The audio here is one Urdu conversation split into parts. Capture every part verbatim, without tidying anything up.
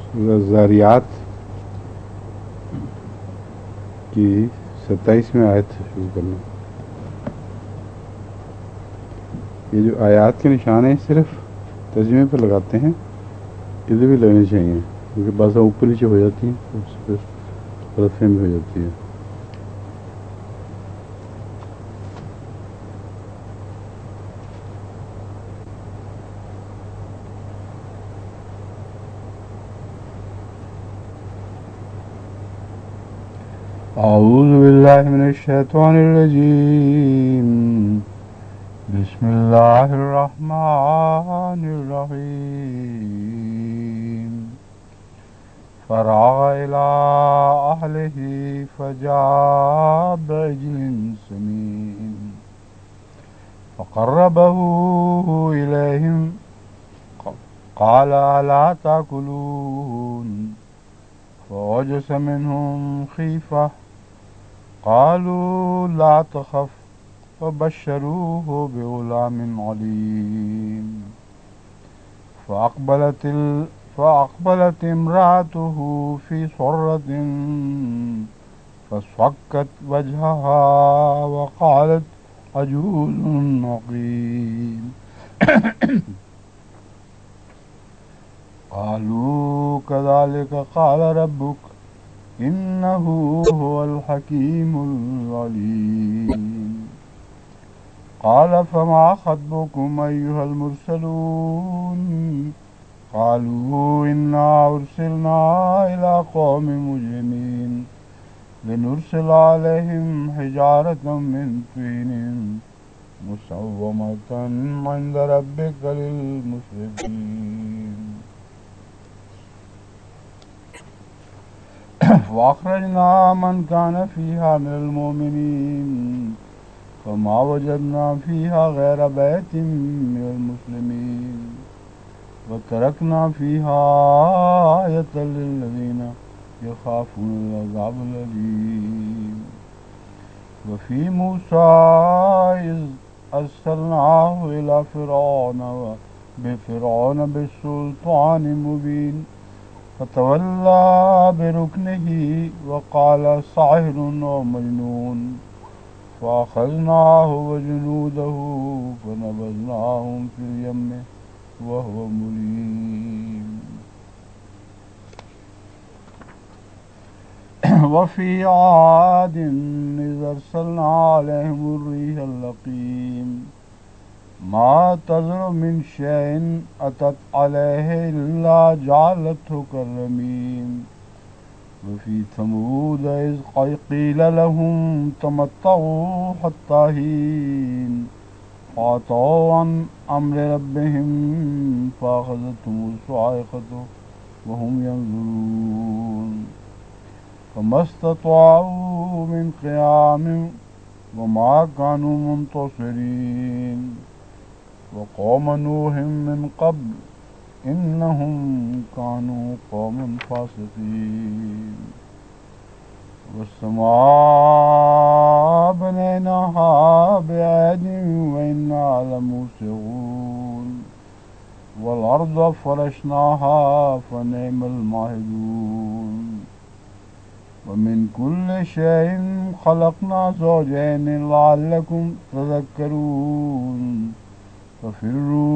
सूरह ज़ारियात की सत्ताईसवीं आयत से शुरू करना। ये जो आयात के निशान हैं सिर्फ तर्जुमे पर लगाते हैं, इधर भी लगने चाहिए क्योंकि बाज़ ऊपर नीचे हो जाती हैं तो उस पर गलतफहमी हो जाती है। अऊज़ु बिल्लाहि मिनश शैतानिर रजीम। बिस्मिल्लाहिर रहमानिर रहीम। फराग़ इला अहलिही फजाअ बिइज्लिन समीन फक़र्रबहू इलैहिम क़ाल अला ताकुलून फ़अवजस मिनहुम ख़ीफ़ह क़ालू ला तख़फ़ फ़बश्शरूहु बिग़ुलामिन अलीम। फ़अक़बलतिल फ़अक़बलत इम्रअतुहु फ़ी सर्रतिन फ़स्वक्कत वजहहा वक़ालत अजूज़ुन अक़ीम। क़ालू कज़ालिक क़ाल रब्बुक इन्नहु हुवल हकीमुल अलीम। क़ाल फ़मा ख़त्बुकुम अय्युहल मुरसलून क़ालू इन्ना उरसिलना इला क़ौमिन मुजरिमीन लिनुरसिला अलैहिम हिजारतम मिन तीनिन मुसव्वमतन इंद रब्बिका लिल मुस्रिफ़ीन। वअख़रजना मन कान फ़ीहा मिनल मुमिनीन फ़मा वजदना फ़ीहा गैर बैतिन मिनल मुस्लिमीन वतरकना फ़ीहा आयतन लिल्लज़ीना यख़ाफ़ूनल अज़ाबल अलीम। वफ़ी मूसा इज़ अरसलनाहु इला फ़िरऔन बिफ़िरऔन बिसुल्तानिन मुबीन फ़तवल्ला बिरुकनिही वक़ाल साहिरुन व मजनून फ़अख़ज़नाहु वजुनूदहु फ़नबज़नाहुम फ़िल यम्मि वहुव मुलीम। वफ़ी आदिन इज़ अरसलना अलैहिमुर रिहल लक़ीम मा तज़रु मिन शैइन अतत अलैहि इल्ला जअलतहु कर्रमीम। वफ़ी समूद इज़ क़ील लहुम तमत्तऊ हत्ता हीन फ़अतौ अन अम्रि रब्बिहिम फ़अख़ज़तहुमुस साइक़तु वहुम यंज़ुरून फ़मस्ततअऊ मिन क़ियामिन वमा कानू मुंतसिरीन। वक़ौम नूहिम मिन क़ब्ल इन्नहुम कानू क़ौमन फ़ासिक़ीन। वस्समाअ बनैनाहा बिअयदिन व इन्ना लमूसिऊन वल अर्ज़ फ़रशनाहा फ़निअमल माहिदून। वमिन कुल्लि शैइन ख़लक़ना ज़ौजैनि लअल्लकुम तज़क्करून फ़फ़िर्रू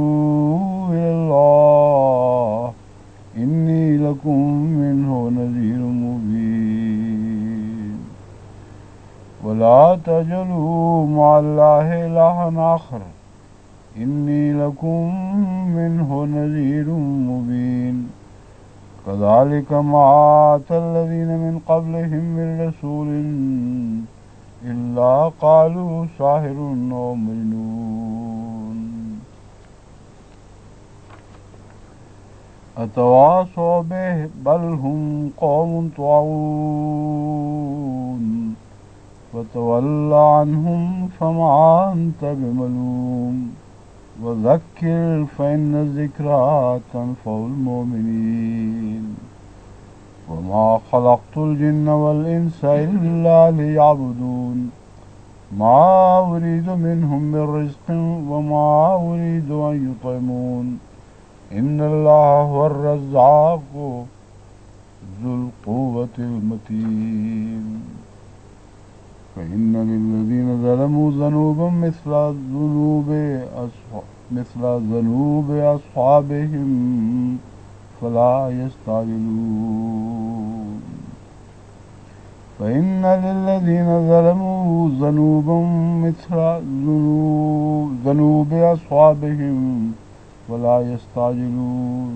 इलल्लाह इन्नी लकुम मिन्हु नज़ीरुम मुबीन। वला तजअलू मअल्लाहि इलाहन आखर इन्नी लकुम मिन्हु नज़ीरुम मुबीन। कज़ालिक मा अतल्लज़ीन मिन क़ब्लिहिम मिन रसूलिन इल्ला क़ालू साहिरुन व मजनून अतवासौ बिहि बल हुम क़ौमुन तग़ून फ़तवल्ल अन्हुम फ़मा अन्त बिमलूम वज़क्किर फ़इन्न ज़िक्रा तनफ़उल मुमिनीन। वमा ख़लक़तुल जिन्न वल इंस इल्ला लियअबुदून मा उरीदु मिनहुम मिर रिज़्क़िन वमा उरीदु अन युतइमून इन्नल्लाह हुवर रज़्ज़ाक़ु ذو القوة المتين فإن للذين ظلموا ذنوبا مثل ذنوب مثل ذنوب أصحابهم فلا يستعجلون فإن للذين ظلموا ذنوبا مثل ذنوب أصحابهم ولا يستعجلون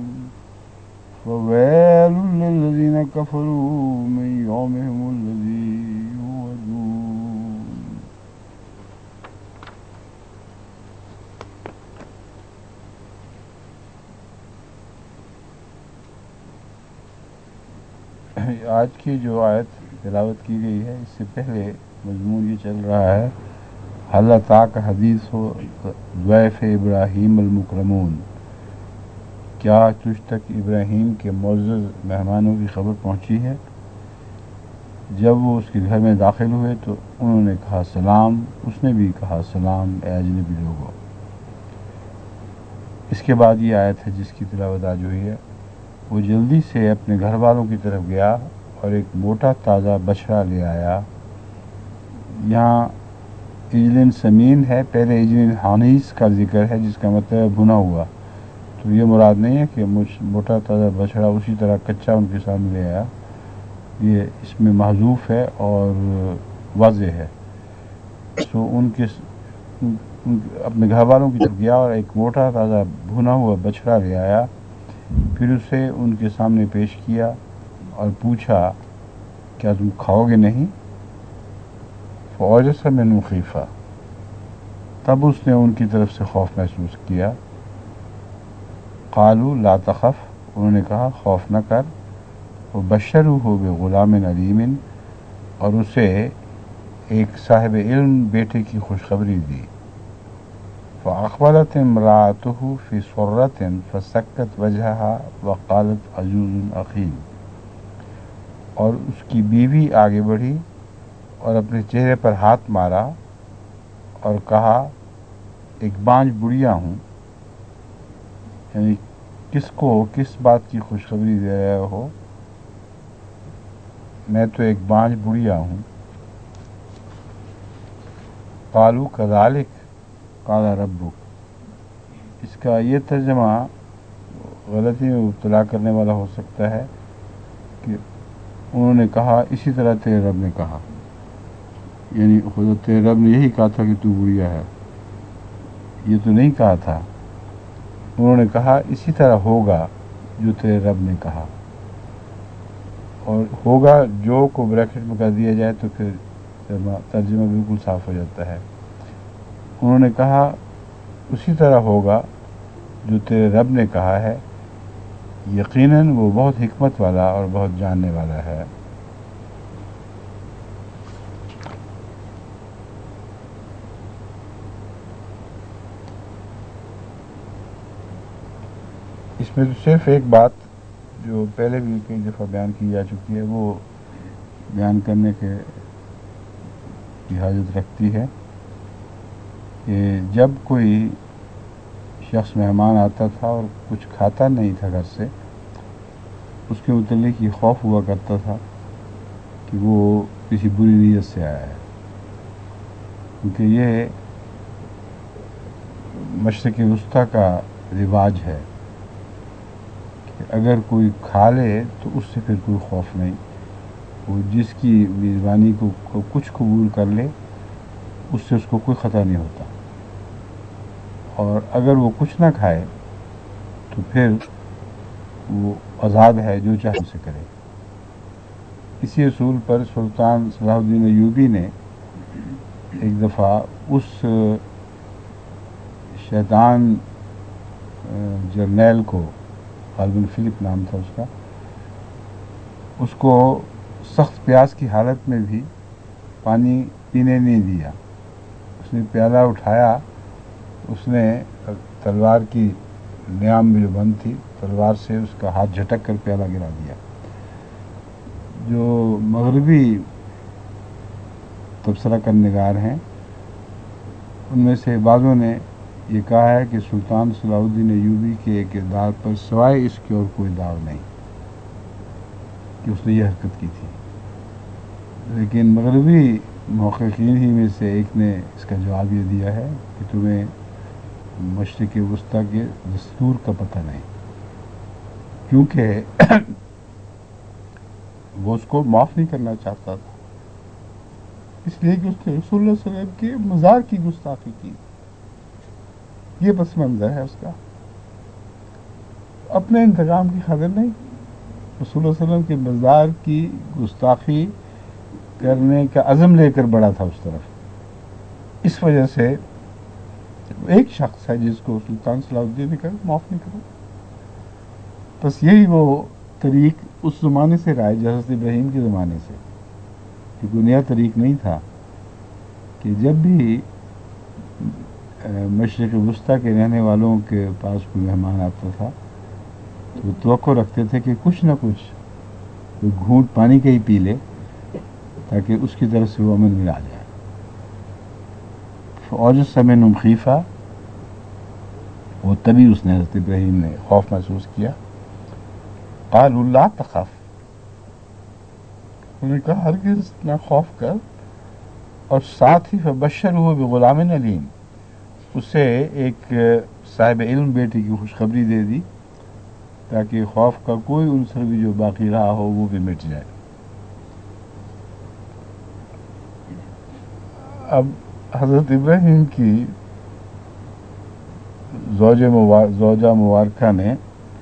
فويل للذين كفروا من يومهم الذي يوعدون. آج کی جو آیت تلاوت کی گئی ہے اس سے پہلے مضمون یہ چل رہا ہے حل اتاک حدیث و ضیف ابراہیم المکرمون، کیا تجھ تک ابراہیم کے معزز مہمانوں کی خبر پہنچی ہے؟ جب وہ اس کے گھر میں داخل ہوئے تو انہوں نے کہا سلام، اس نے بھی کہا سلام اے اجنبی لوگوں۔ اس کے بعد یہ آیت ہے جس کی تلاوت آج ہوئی ہے۔ وہ جلدی سے اپنے گھر والوں کی طرف گیا اور ایک موٹا تازہ بچڑا لے آیا۔ یہاں اجلن سمین ہے، پہلے اجلن حانیس کا ذکر ہے جس کا مطلب ہے بھنا ہوا، تو یہ مراد نہیں ہے کہ موٹا تازہ بچڑا اسی طرح کچا ان کے سامنے لے آیا، یہ اس میں محذوف ہے اور واضح ہے۔ سو ان کے اپنے گھر والوں کی طرف گیا اور ایک موٹا تازہ بھنا ہوا بچڑا لے آیا، پھر اسے ان کے سامنے پیش کیا اور پوچھا کیا تم کھاؤ گے نہیں؟ فَأَوْجَسَ مِنْهُ خِیفَةً، تب اس نے ان کی طرف سے خوف محسوس کیا۔ قالوا لا تخف، انہوں نے کہا خوف نہ کر۔ وَبَشَّرُوهُ بِغُلَامٍ عَلِیمٍ، اور اسے ایک صاحب علم بیٹے کی خوشخبری دی۔ فَأَقْبَلَتِ امْرَأَتُهُ فِي سُرَّةٍ فَسَكَّتْ وَجْهَهَا وَقَالَتْ عَجُوزٌ عَقِیمٌ، اور اس کی بیوی آگے بڑھی اور اپنے چہرے پر ہاتھ مارا اور کہا ایک بانجھ بڑھیا ہوں، یعنی کس کو کس بات کی خوشخبری دے رہے ہو؟ میں تو ایک بانجھ بڑھیا ہوں۔ قالوا کذالک قال ربک، اس کا یہ ترجمہ غلطی میں مبتلا کرنے والا ہو سکتا ہے کہ انہوں نے کہا اسی طرح تیرے رب نے کہا، یعنی خود تیرے رب نے یہی کہا تھا کہ تو بڑھیا ہے، یہ تو نہیں کہا تھا۔ انہوں نے کہا اسی طرح ہوگا جو تیرے رب نے کہا، اور ہوگا جو کو بریکٹ میں کر دیا جائے تو پھر ترجمہ بالکل صاف ہو جاتا ہے۔ انہوں نے کہا اسی طرح ہوگا جو تیرے رب نے کہا ہے، یقیناً وہ بہت حکمت والا اور بہت جاننے والا ہے۔ اس میں تو صرف ایک بات جو پہلے بھی کئی دفعہ بیان کی جا چکی ہے وہ بیان کرنے کے کی حاجت رکھتی ہے کہ جب کوئی شخص مہمان آتا تھا اور کچھ کھاتا نہیں تھا گھر سے، اس کے متعلق یہ خوف ہوا کرتا تھا کہ وہ کسی بری نیت سے آیا ہے، کیونکہ یہ مشرق وسطیٰ کا رواج ہے کہ اگر کوئی کھا لے تو اس سے پھر کوئی خوف نہیں، وہ جس کی میزبانی کو کچھ قبول کر لے اس سے اس کو کوئی خطرہ نہیں ہوتا، اور اگر وہ کچھ نہ کھائے تو پھر وہ آزاد ہے جو چاہے اسے کرے۔ اسی اصول پر سلطان صلاح الدین ایوبی نے ایک دفعہ اس شیطان جرنیل کو، غالباً فلپ نام تھا اس کا، اس کو سخت پیاس کی حالت میں بھی پانی پینے نہیں دیا۔ اس نے پیالہ اٹھایا، اس نے تلوار کی نیام میں جو بند تھی تلوار سے اس کا ہاتھ جھٹک کر پیالہ گرا دیا۔ جو مغربی تبصرہ کرنگار ہیں ان میں سے بعضوں نے یہ کہا ہے کہ سلطان صلاح الدین ایوبی کے کردار پر سوائے اس کے اور کوئی داغ نہیں۔ کہ اس نے یہ حرکت کی تھی، لیکن مغربی محققین ہی میں سے ایک نے اس کا جواب یہ دیا ہے کہ تمہیں مشرق وسطیٰ کے دستور کا پتہ نہیں، کیونکہ وہ اس کو معاف نہیں کرنا چاہتا تھا، اس لیے کہ اس نے رسول اللہ صلی اللہ علیہ وسلم کے مزار کی گستاخی کی، یہ پس منظر ہے اس کا، اپنے انتقام کی خاطر نہیں، رسول اللہ صلی اللہ علیہ وسلم کے مزار کی گستاخی کرنے کا عزم لے کر بڑھا تھا اس طرف، اس وجہ سے ایک شخص ہے جس کو سلطان صلاح الدین نے کہا معاف نہیں کرو. بس یہی وہ طریق اس زمانے سے رائج حضرت ابراہیم کے زمانے سے، کہ کوئی نیا طریق نہیں تھا کہ جب بھی مشرق وسطیٰ کے رہنے والوں کے پاس کوئی مہمان آتا تھا تو وہ توقع رکھتے تھے کہ کچھ نہ کچھ کوئی گھونٹ پانی کا ہی پی لے تاکہ اس کی طرف سے وہ امن میں آ جائے. فوجس منہم خیفہ، وہ تبھی اس نے حضرت ابراہیم نے خوف محسوس کیا. قالوا لا تخف، انہوں نے کہا ہرگز نہ خوف کر، اور ساتھ ہی فبشرہ بغلام علیم، اسے ایک صاحب علم بیٹے کی خوشخبری دے دی تاکہ خوف کا کوئی عنصر بھی جو باقی رہا ہو وہ بھی مٹ جائے. اب حضرت ابراہیم کی زوجہ مبارکہ نے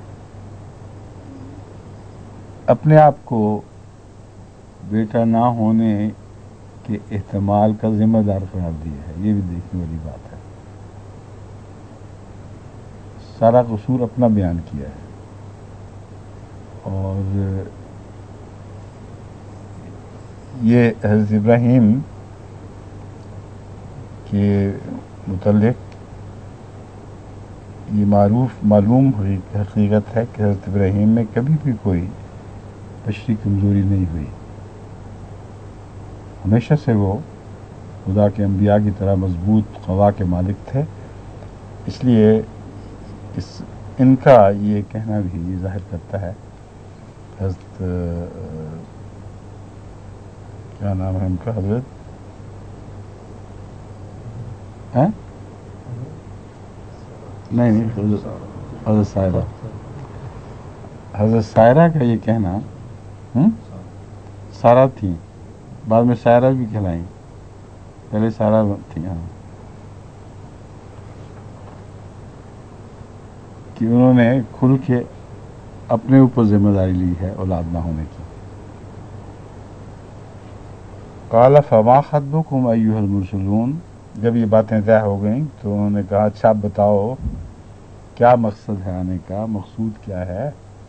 اپنے آپ کو بیٹا نہ ہونے کے احتمال کا ذمہ دار قرار دیا ہے، یہ بھی دیکھنے والی بات ہے. سارا قصور اپنا بیان کیا ہے، اور یہ حضرت ابراہیم کے متعلق یہ معروف معلوم حقیقت ہے کہ حضرت ابراہیم میں کبھی بھی کوئی بشری کمزوری نہیں ہوئی، ہمیشہ سے وہ خدا کے انبیاء کی طرح مضبوط قوا کے مالک تھے. اس لیے اس ان کا یہ کہنا بھی یہ ظاہر کرتا ہے. حضرت کیا نام ہے ان کا، حضرت ہے نہیں نہیں حضرت سائرہ، حضرت سائرہ کا یہ کہنا، سارہ تھیں بعد میں سائرہ بھی کہلائیں، پہلے سارہ تھی، ہاں، کہ انہوں نے کھل کے اپنے اوپر ذمہ داری لی ہے اولاد نہ ہونے کی. قال فما خطبکم ایھا المرسلون، جب یہ باتیں طے ہو گئیں تو انہوں نے کہا اچھا آپ بتاؤ کیا مقصد ہے آنے کا، مقصود کیا ہے.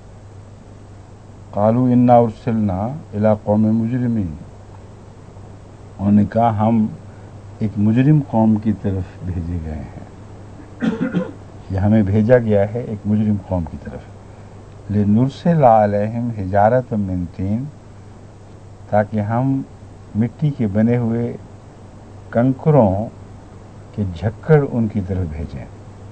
قالوا انا ارسلنا الی قوم مجرمین، انہوں نے کہا ہم ایک مجرم قوم کی طرف بھیجے گئے ہیں، یہ ہمیں بھیجا گیا ہے ایک مجرم قوم کی طرف. لنرسل علیہم حجارۃ من طین، تاکہ ہم مٹی کے بنے ہوئے کنکروں کے جھکڑ ان کی طرف بھیجیں.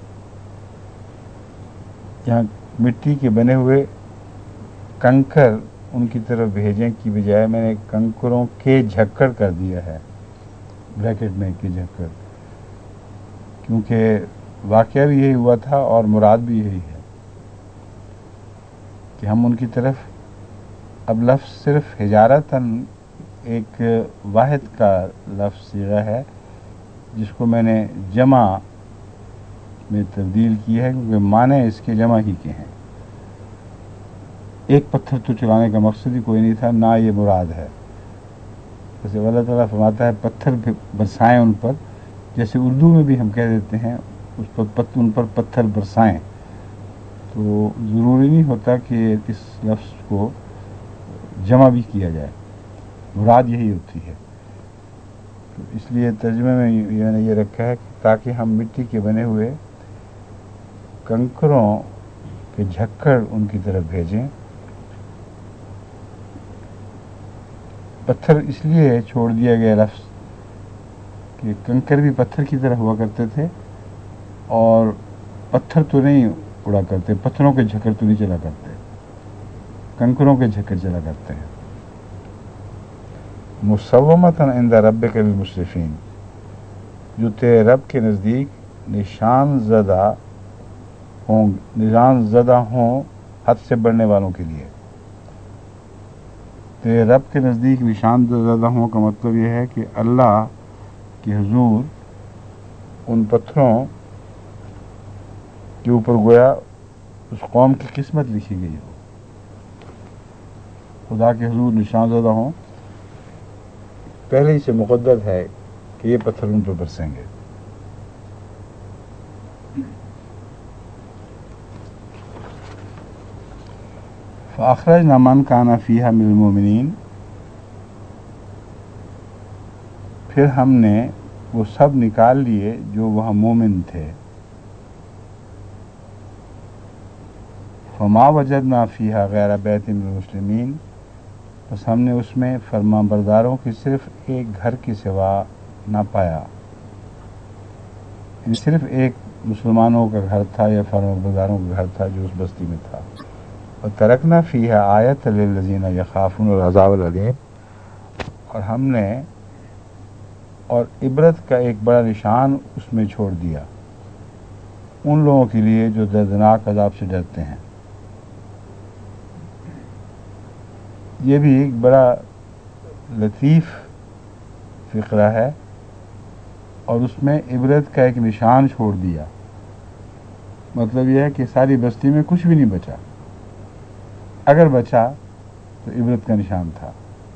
یہاں مٹی کے بنے ہوئے کنکر ان کی طرف بھیجیں کی بجائے میں نے کنکروں کے جھکڑ کر دیا ہے بریکٹ میں کے جھکڑ، کیونکہ واقعہ بھی یہی ہوا تھا اور مراد بھی یہی ہے کہ ہم ان کی طرف، اب لفظ صرف حجارتاً ایک واحد کا لفظ صیغہ ہے جس کو میں نے جمع میں تبدیل کی ہے کیونکہ معنی اس کے جمع ہی کے ہیں. ایک پتھر تو چلانے کا مقصد ہی کوئی نہیں تھا، نہ یہ مراد ہے. جیسے اللہ تعالیٰ فرماتا ہے پتھر برسائیں ان پر، جیسے اردو میں بھی ہم کہہ دیتے ہیں اس پر پت ان پر پتھر برسائیں، تو ضروری نہیں ہوتا کہ اس لفظ کو جمع بھی کیا جائے، مراد یہی ہوتی ہے. تو اس لیے ترجمے میں میں نے یہ رکھا ہے کہ تاکہ ہم مٹی کے بنے ہوئے کنکروں کے جھکڑ ان کی طرف بھیجیں. پتھر اس لیے چھوڑ دیا گیا لفظ کہ کنکر بھی پتھر کی طرح ہوا کرتے تھے اور پتھر تو نہیں اڑا کرتے، پتھروں کے جھکڑ تو نہیں چلا کرتے، कंकरों के झक्कर चला करते हैं। मुसव्वमतन इंदा रब्बिक लिलमुस्रिफीन, जो तेरे रब के नज़दीक निशान ज़दा हों निशान ज़दा हों हद से बढ़ने वालों के लिए। तेरे रब के नज़दीक निशान ज़दा हों का मतलब यह है कि अल्लाह के हुजूर उन पत्थरों के ऊपर गोया उस कौम की किस्मत लिखी गई हो। खुदा के हुजूर निशान ज़दा हों, पहले ही से मुक़द्दर है कि ये पत्थर उन पर बरसेंगे। फ़अख़रजना मन काना फ़ीहा मिनल मोमिनीन, फिर हमने वो सब निकाल लिए जो वहाँ मोमिन थे। फ़मा वजदना फ़ीहा गैर बैतिन मिनल मुस्लिमीन, बस हमने उसमें फरमाबरदारों की सिर्फ एक घर के सिवा ना पाया। सिर्फ एक मुसलमानों का घर था या फरमाबरदारों का घर था जो उस बस्ती में था। और तरकना फ़ीहा आयत लिल्लज़ीना यख़ाफ़ून अज़ाब अल-अलीम, और हमने और इबरत का एक बड़ा निशान उसमें छोड़ दिया उन लोगों के लिए जो दर्दनाक अज़ाब से डरते हैं। ये भी एक बड़ा लतीफ़ फ़िक्रा है और उसमें इबरत का एक निशान छोड़ दिया। मतलब यह है कि सारी बस्ती में कुछ भी नहीं बचा, अगर बचा तो इबरत का निशान था,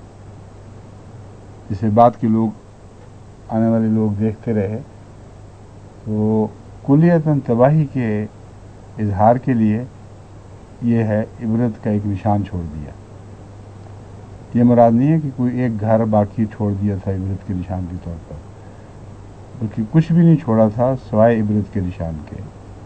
जिसे बाद के लोग आने वाले लोग देखते रहे। तो कुलियतन तबाही के इजहार के लिए यह है इबरत का एक निशान छोड़ दिया। ये मुराद नहीं है कि कोई एक घर बाकी छोड़ दिया था इबरत के निशान के तौर पर, बल्कि कुछ भी नहीं छोड़ा था सिवाय इबरत के निशान के।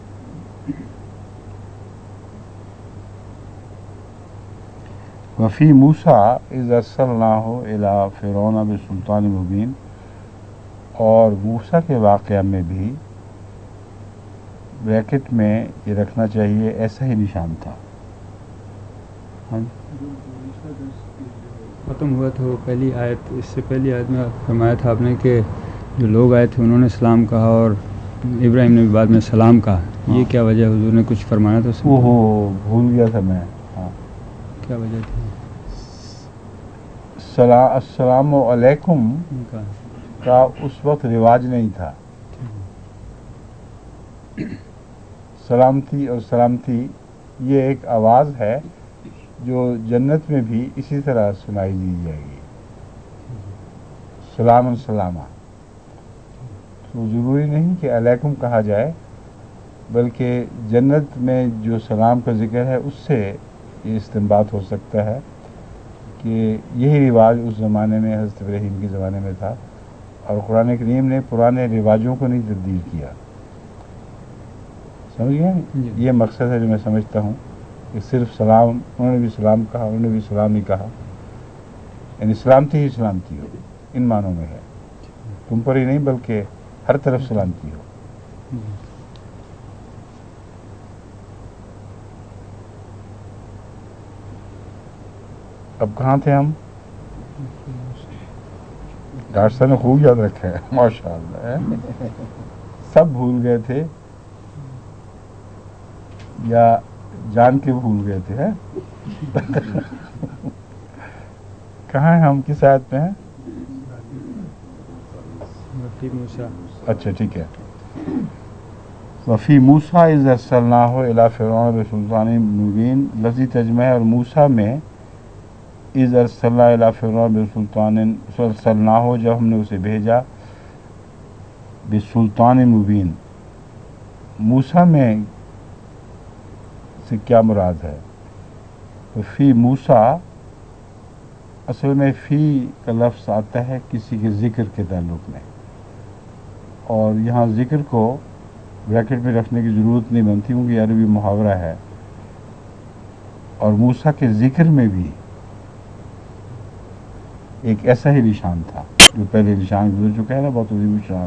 वफ़ी मूसा इज़ अरसलनाहु इला फ़िरौन बिसुल्तान मुबीन, और मूसा के वाक़या में भी ब्रैकेट में ये रखना चाहिए ऐसा ही निशान था। हाँ ख़त्म हुआ था वो पहली आयत, इससे पहली आयत में फरमाया था आपने कि जो लोग आए थे उन्होंने सलाम कहा और इब्राहिम ने भी बाद में सलाम कहा। हाँ। ये क्या वजह, हुजूर ने कुछ फरमाया था उसमें? ओहो भूल गया था मैं। हाँ, क्या वजह थी? सला अस्सलामु अलैकुम का उस वक्त रिवाज नहीं था। सलामती और सलामती ये एक आवाज़ है जो जन्नत में भी इसी तरह सुनाई दी जाएगी, सलाम सलामा। तो ज़रूरी नहीं कि अलैकुम कहा जाए, बल्कि जन्नत में जो सलाम का ज़िक्र है उससे ये इस्तिंबात हो सकता है कि यही रिवाज उस ज़माने में हज़रत इब्राहीम के ज़माने में था, और कुरान करीम ने पुराने रिवाजों को नहीं तब्दील किया। समझ गए? ये मकसद है जो मैं समझता हूँ कि सिर्फ सलाम, उन्होंने भी सलाम कहा, उन्होंने भी सलाम नहीं कहा, यानी सलामती ही सलामती हो, इन मानों में है, तुम पर ही नहीं बल्कि हर तरफ सलामती हो। अब कहाँ थे हम? डॉक्टर साहब ने खूब याद रखा है माशाअल्लाह। सब भूल गए थे या जान के भूल गए थे, हैं? कहाँ हैं हम, किस आयत में हैं? अच्छा ठीक है। वफ़ी मूसा इज़ अरसलनाहु इला फ़िरौन बिसुल्तानिन मुबीन, लफ़ज़ी तर्जुमा है, और मूसा में इज़ अरसलना इला फ़िरौन बिसुल्तानिन अरसलनाहु, जब हमने उसे भेजा, बिसुल्तानिन मुबीन। मूसा में से क्या मुराद है? तो फ़ी मूसा असल में फ़ी का लफ्ज़ आता है किसी के ज़िक्र के ताल्लुक़ में, और यहाँ ज़िक्र को ब्रैकेट में रखने की ज़रूरत नहीं बनती क्योंकि अरबी मुहावरा है। और मूसा के ज़िक्र में भी एक ऐसा ही निशान था जो पहले निशान गुजर चुका है ना, बहुत अजीब निशान।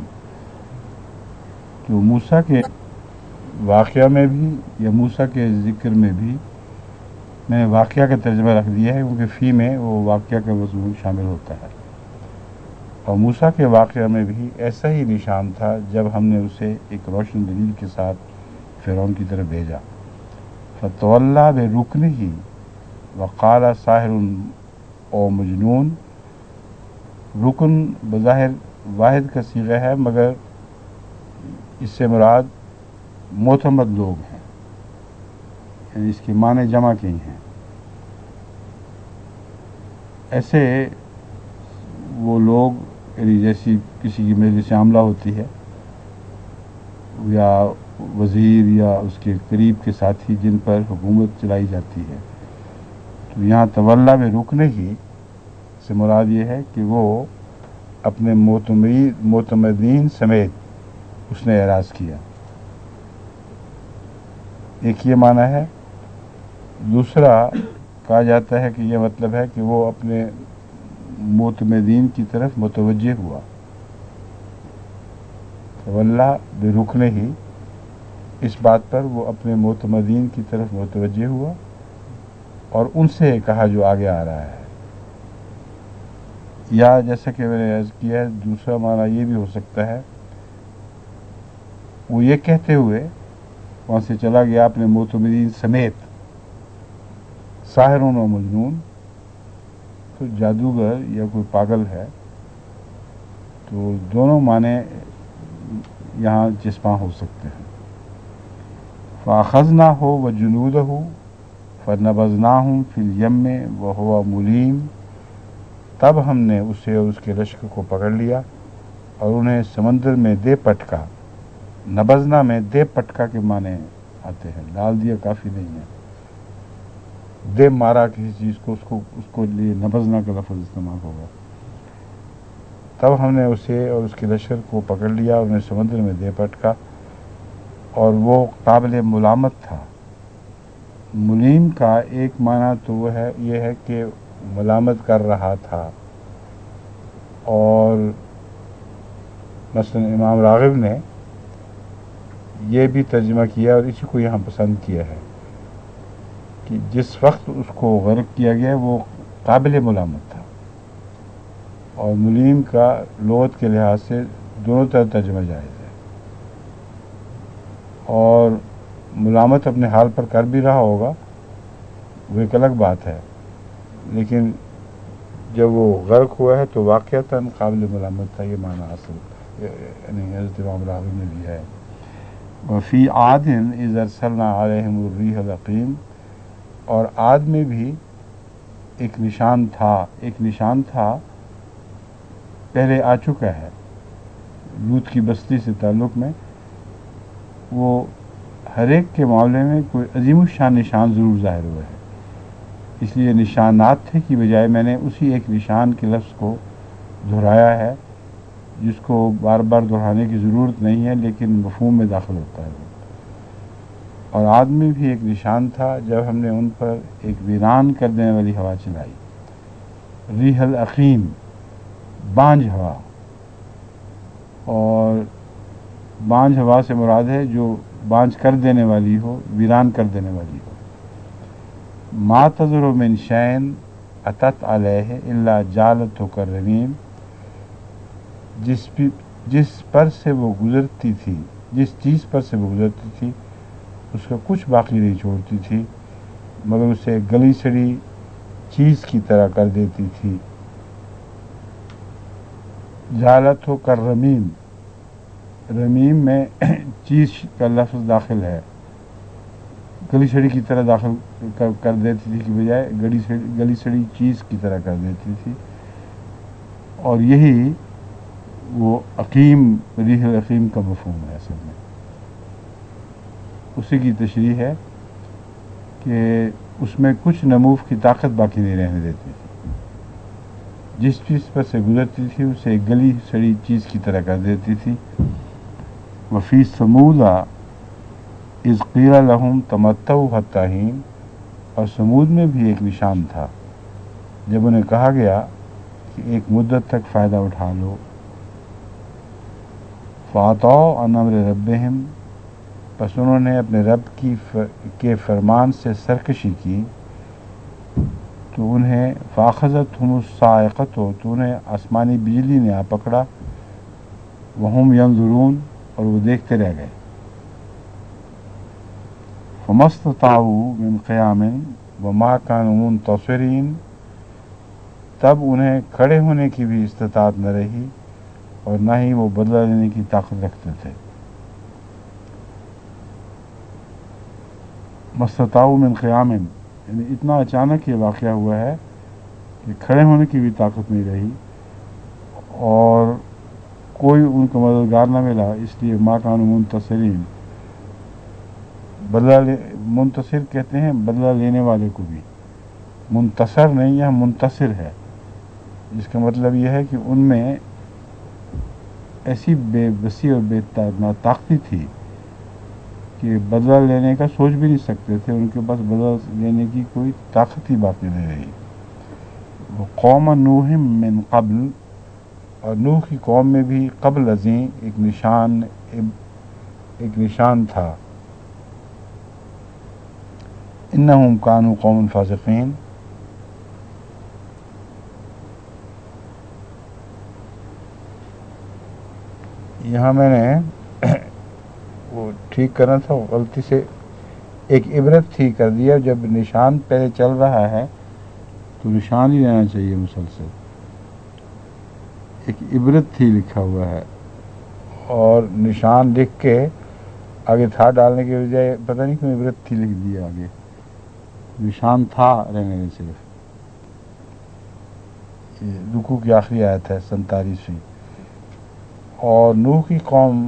तो मूसा के वाक़या में भी या मूसा के ज़िक्र में भी میں نے واقعہ کا ترجمہ رکھ دیا ہے کیونکہ فی میں وہ واقعہ کا مضمون شامل ہوتا ہے. اور موسیٰ کے واقعہ میں بھی ایسا ہی نشان تھا جب ہم نے اسے ایک روشن دلیل کے ساتھ فرعون کی طرف بھیجا. فتولیٰ برکنہ وقال ساحر او مجنون. رکن بظاہر واحد کا صیغہ ہے مگر اس سے مراد معتمد لوگ ہیں، یعنی اس کے معنی جمع کے ہی ہیں. ایسے وہ لوگ یعنی جیسی کسی کی مجلس عاملہ ہوتی ہے یا وزیر یا اس کے قریب کے ساتھی جن پر حکومت چلائی جاتی ہے، تو یہاں تولیٰ میں رکنے ہی سے مراد یہ ہے کہ وہ اپنے معتمدین سمیت اس نے اعراض کیا. ایک یہ معنی ہے. دوسرا کہا جاتا ہے کہ یہ مطلب ہے کہ وہ اپنے معتمدین کی طرف متوجہ ہوا. تولیٰ برکنے ہی اس بات پر وہ اپنے معتمدین کی طرف متوجہ ہوا اور ان سے کہا جو آگے آ رہا ہے. یا جیسا کہ میں نے عرض کیا ہے دوسرا معنی یہ بھی ہو سکتا ہے وہ یہ کہتے ہوئے وہاں سے چلا گیا اپنے معتمدین سمیت ساحر و مجنون، تو جادوگر یا کوئی پاگل ہے. تو دونوں معنی یہاں جسماں ہو سکتے ہیں. فَأَخَذْنَاهُ وَجُنُودَهُ فَنَبَذْنَاهُمْ فِي الْيَمِّ وَهُوَ مُلِيمٌ. تب ہم نے اسے اور اس کے لشکر کو پکڑ لیا اور انہیں سمندر میں دے پٹکا. نبذنا میں دے پٹکا کے معنی آتے ہیں، ڈال دیا کافی نہیں ہے. دے مارا کسی چیز کو، اس کو اس کو لیے نبذنا کا لفظ استعمال ہوگا. تب ہم نے اسے اور اس کے لشکر کو پکڑ لیا اور انہیں سمندر میں دے پٹکا، اور وہ قابل ملامت تھا. ملیم کا ایک معنی تو وہ ہے یہ ہے کہ ملامت کر رہا تھا، اور مثلا امام راغب نے یہ بھی ترجمہ کیا اور اسی کو یہاں پسند کیا ہے کہ جس وقت اس کو غرق کیا گیا وہ قابل ملامت تھا. اور ملیم کا لغت کے لحاظ سے دونوں طرح ترجمہ جائز ہے. اور ملامت اپنے حال پر کر بھی رہا ہوگا وہ ایک الگ بات ہے، لیکن جب وہ غرق ہوا ہے تو واقعتاً قابل ملامت تھا. یہ معنی اصل یعنی حضرت امام راغب نے لیا ہے. وفی عاد اذ ارسلنا علیہم الریح العقیم. اور عاد میں بھی ایک نشان تھا ایک نشان تھا پہلے آ چکا ہے لوط کی بستی سے تعلق میں. وہ ہر ایک کے معاملے میں کوئی عظیم الشان نشان ضرور ظاہر ہوا ہے، اس لیے نشانات تھے کی بجائے میں نے اسی ایک نشان کے لفظ کو دہرایا ہے جس کو بار بار دہرانے کی ضرورت نہیں ہے لیکن مفہوم میں داخل ہوتا ہے. اور آدمی بھی ایک نشان تھا جب ہم نے ان پر ایک ویران کر دینے والی ہوا چلائی. ریح العقیم بانجھ ہوا، اور بانجھ ہوا سے مراد ہے جو بانجھ کر دینے والی ہو، ویران کر دینے والی ہو. ما تذر من شین اتت علیہ الا جالتہ کالرمیم. جس بھی جس پر سے وہ گزرتی تھی جس چیز پر سے وہ گزرتی تھی اس کا کچھ باقی نہیں چھوڑتی تھی مگر اسے گلی سڑی چیز کی طرح کر دیتی تھی. جالت ہو کر رمیم، رمیم میں چیز کا لفظ داخل ہے. گلی سڑی کی طرح داخل کر, کر دیتی تھی کی بجائے گلی سڑی گلی سڑی چیز کی طرح کر دیتی تھی. اور یہی وہ عقیم ریح العقیم کا مفہوم ہے. اصل میں اسی کی تشریح ہے کہ اس میں کچھ نموف کی طاقت باقی نہیں رہنے دیتی تھی. جس چیز پر سے گزرتی تھی اسے گلی سڑی چیز کی طرح کر دیتی تھی. وفی ثمود اذ قیل لہم تمتعوا حتی حین. اور سمود میں بھی ایک نشان تھا جب انہیں کہا گیا کہ ایک مدت تک فائدہ اٹھا لو. فَعَطَوْا عَنْ أَمْرِ رَبِّهِمْ. پس انہوں نے اپنے رب کی کے فرمان سے سرکشی کی. تو انہیں فاخذتہم الصاعقۃ تو انہیں آسمانی بجلی نے آ پکڑا، وہم ینظرون اور وہ دیکھتے رہ گئے، فما استطاعوا من قیام وما کانوا منتصرین تب انہیں کھڑے ہونے کی بھی استطاعت نہ رہی اور نہ ہی وہ بدلہ لینے کی طاقت رکھتے تھے۔ مستطاعوا من قیام یعنی اتنا اچانک یہ واقعہ ہوا ہے کہ کھڑے ہونے کی بھی طاقت نہیں رہی اور کوئی ان کو مددگار نہ ملا، اس لیے ما کانوا منتصرین، بدلہ منتصر کہتے ہیں بدلہ لینے والے کو بھی، منتصر نہیں ہے، منتصر ہے، جس کا مطلب یہ ہے کہ ان میں ایسی بے بسی اور بے طاقتی تھی کہ بدلہ لینے کا سوچ بھی نہیں سکتے تھے، ان کے پاس بدلہ لینے کی کوئی طاقت ہی باقی نہیں رہی۔ وہ قوم نوح من قبل اور نوح کی قوم میں بھی قبل ازیں ایک نشان ایک نشان تھا، انہم کانوا قوم فاسقین، یہاں میں نے وہ ٹھیک کرنا تھا، غلطی سے ایک عبرت ٹھیک کر دیا، جب نشان پہلے چل رہا ہے تو نشان ہی رہنا چاہیے مسلسل، ایک عبرت تھی لکھا ہوا ہے، اور نشان لکھ کے آگے تھا ڈالنے کے بجائے پتہ نہیں کیوں عبرت تھی لکھ دیا، آگے نشان تھا رہنے میں صرف۔ رکوع کی آخری آیت ہے سینتالیسویں۔ اور نوح کی قوم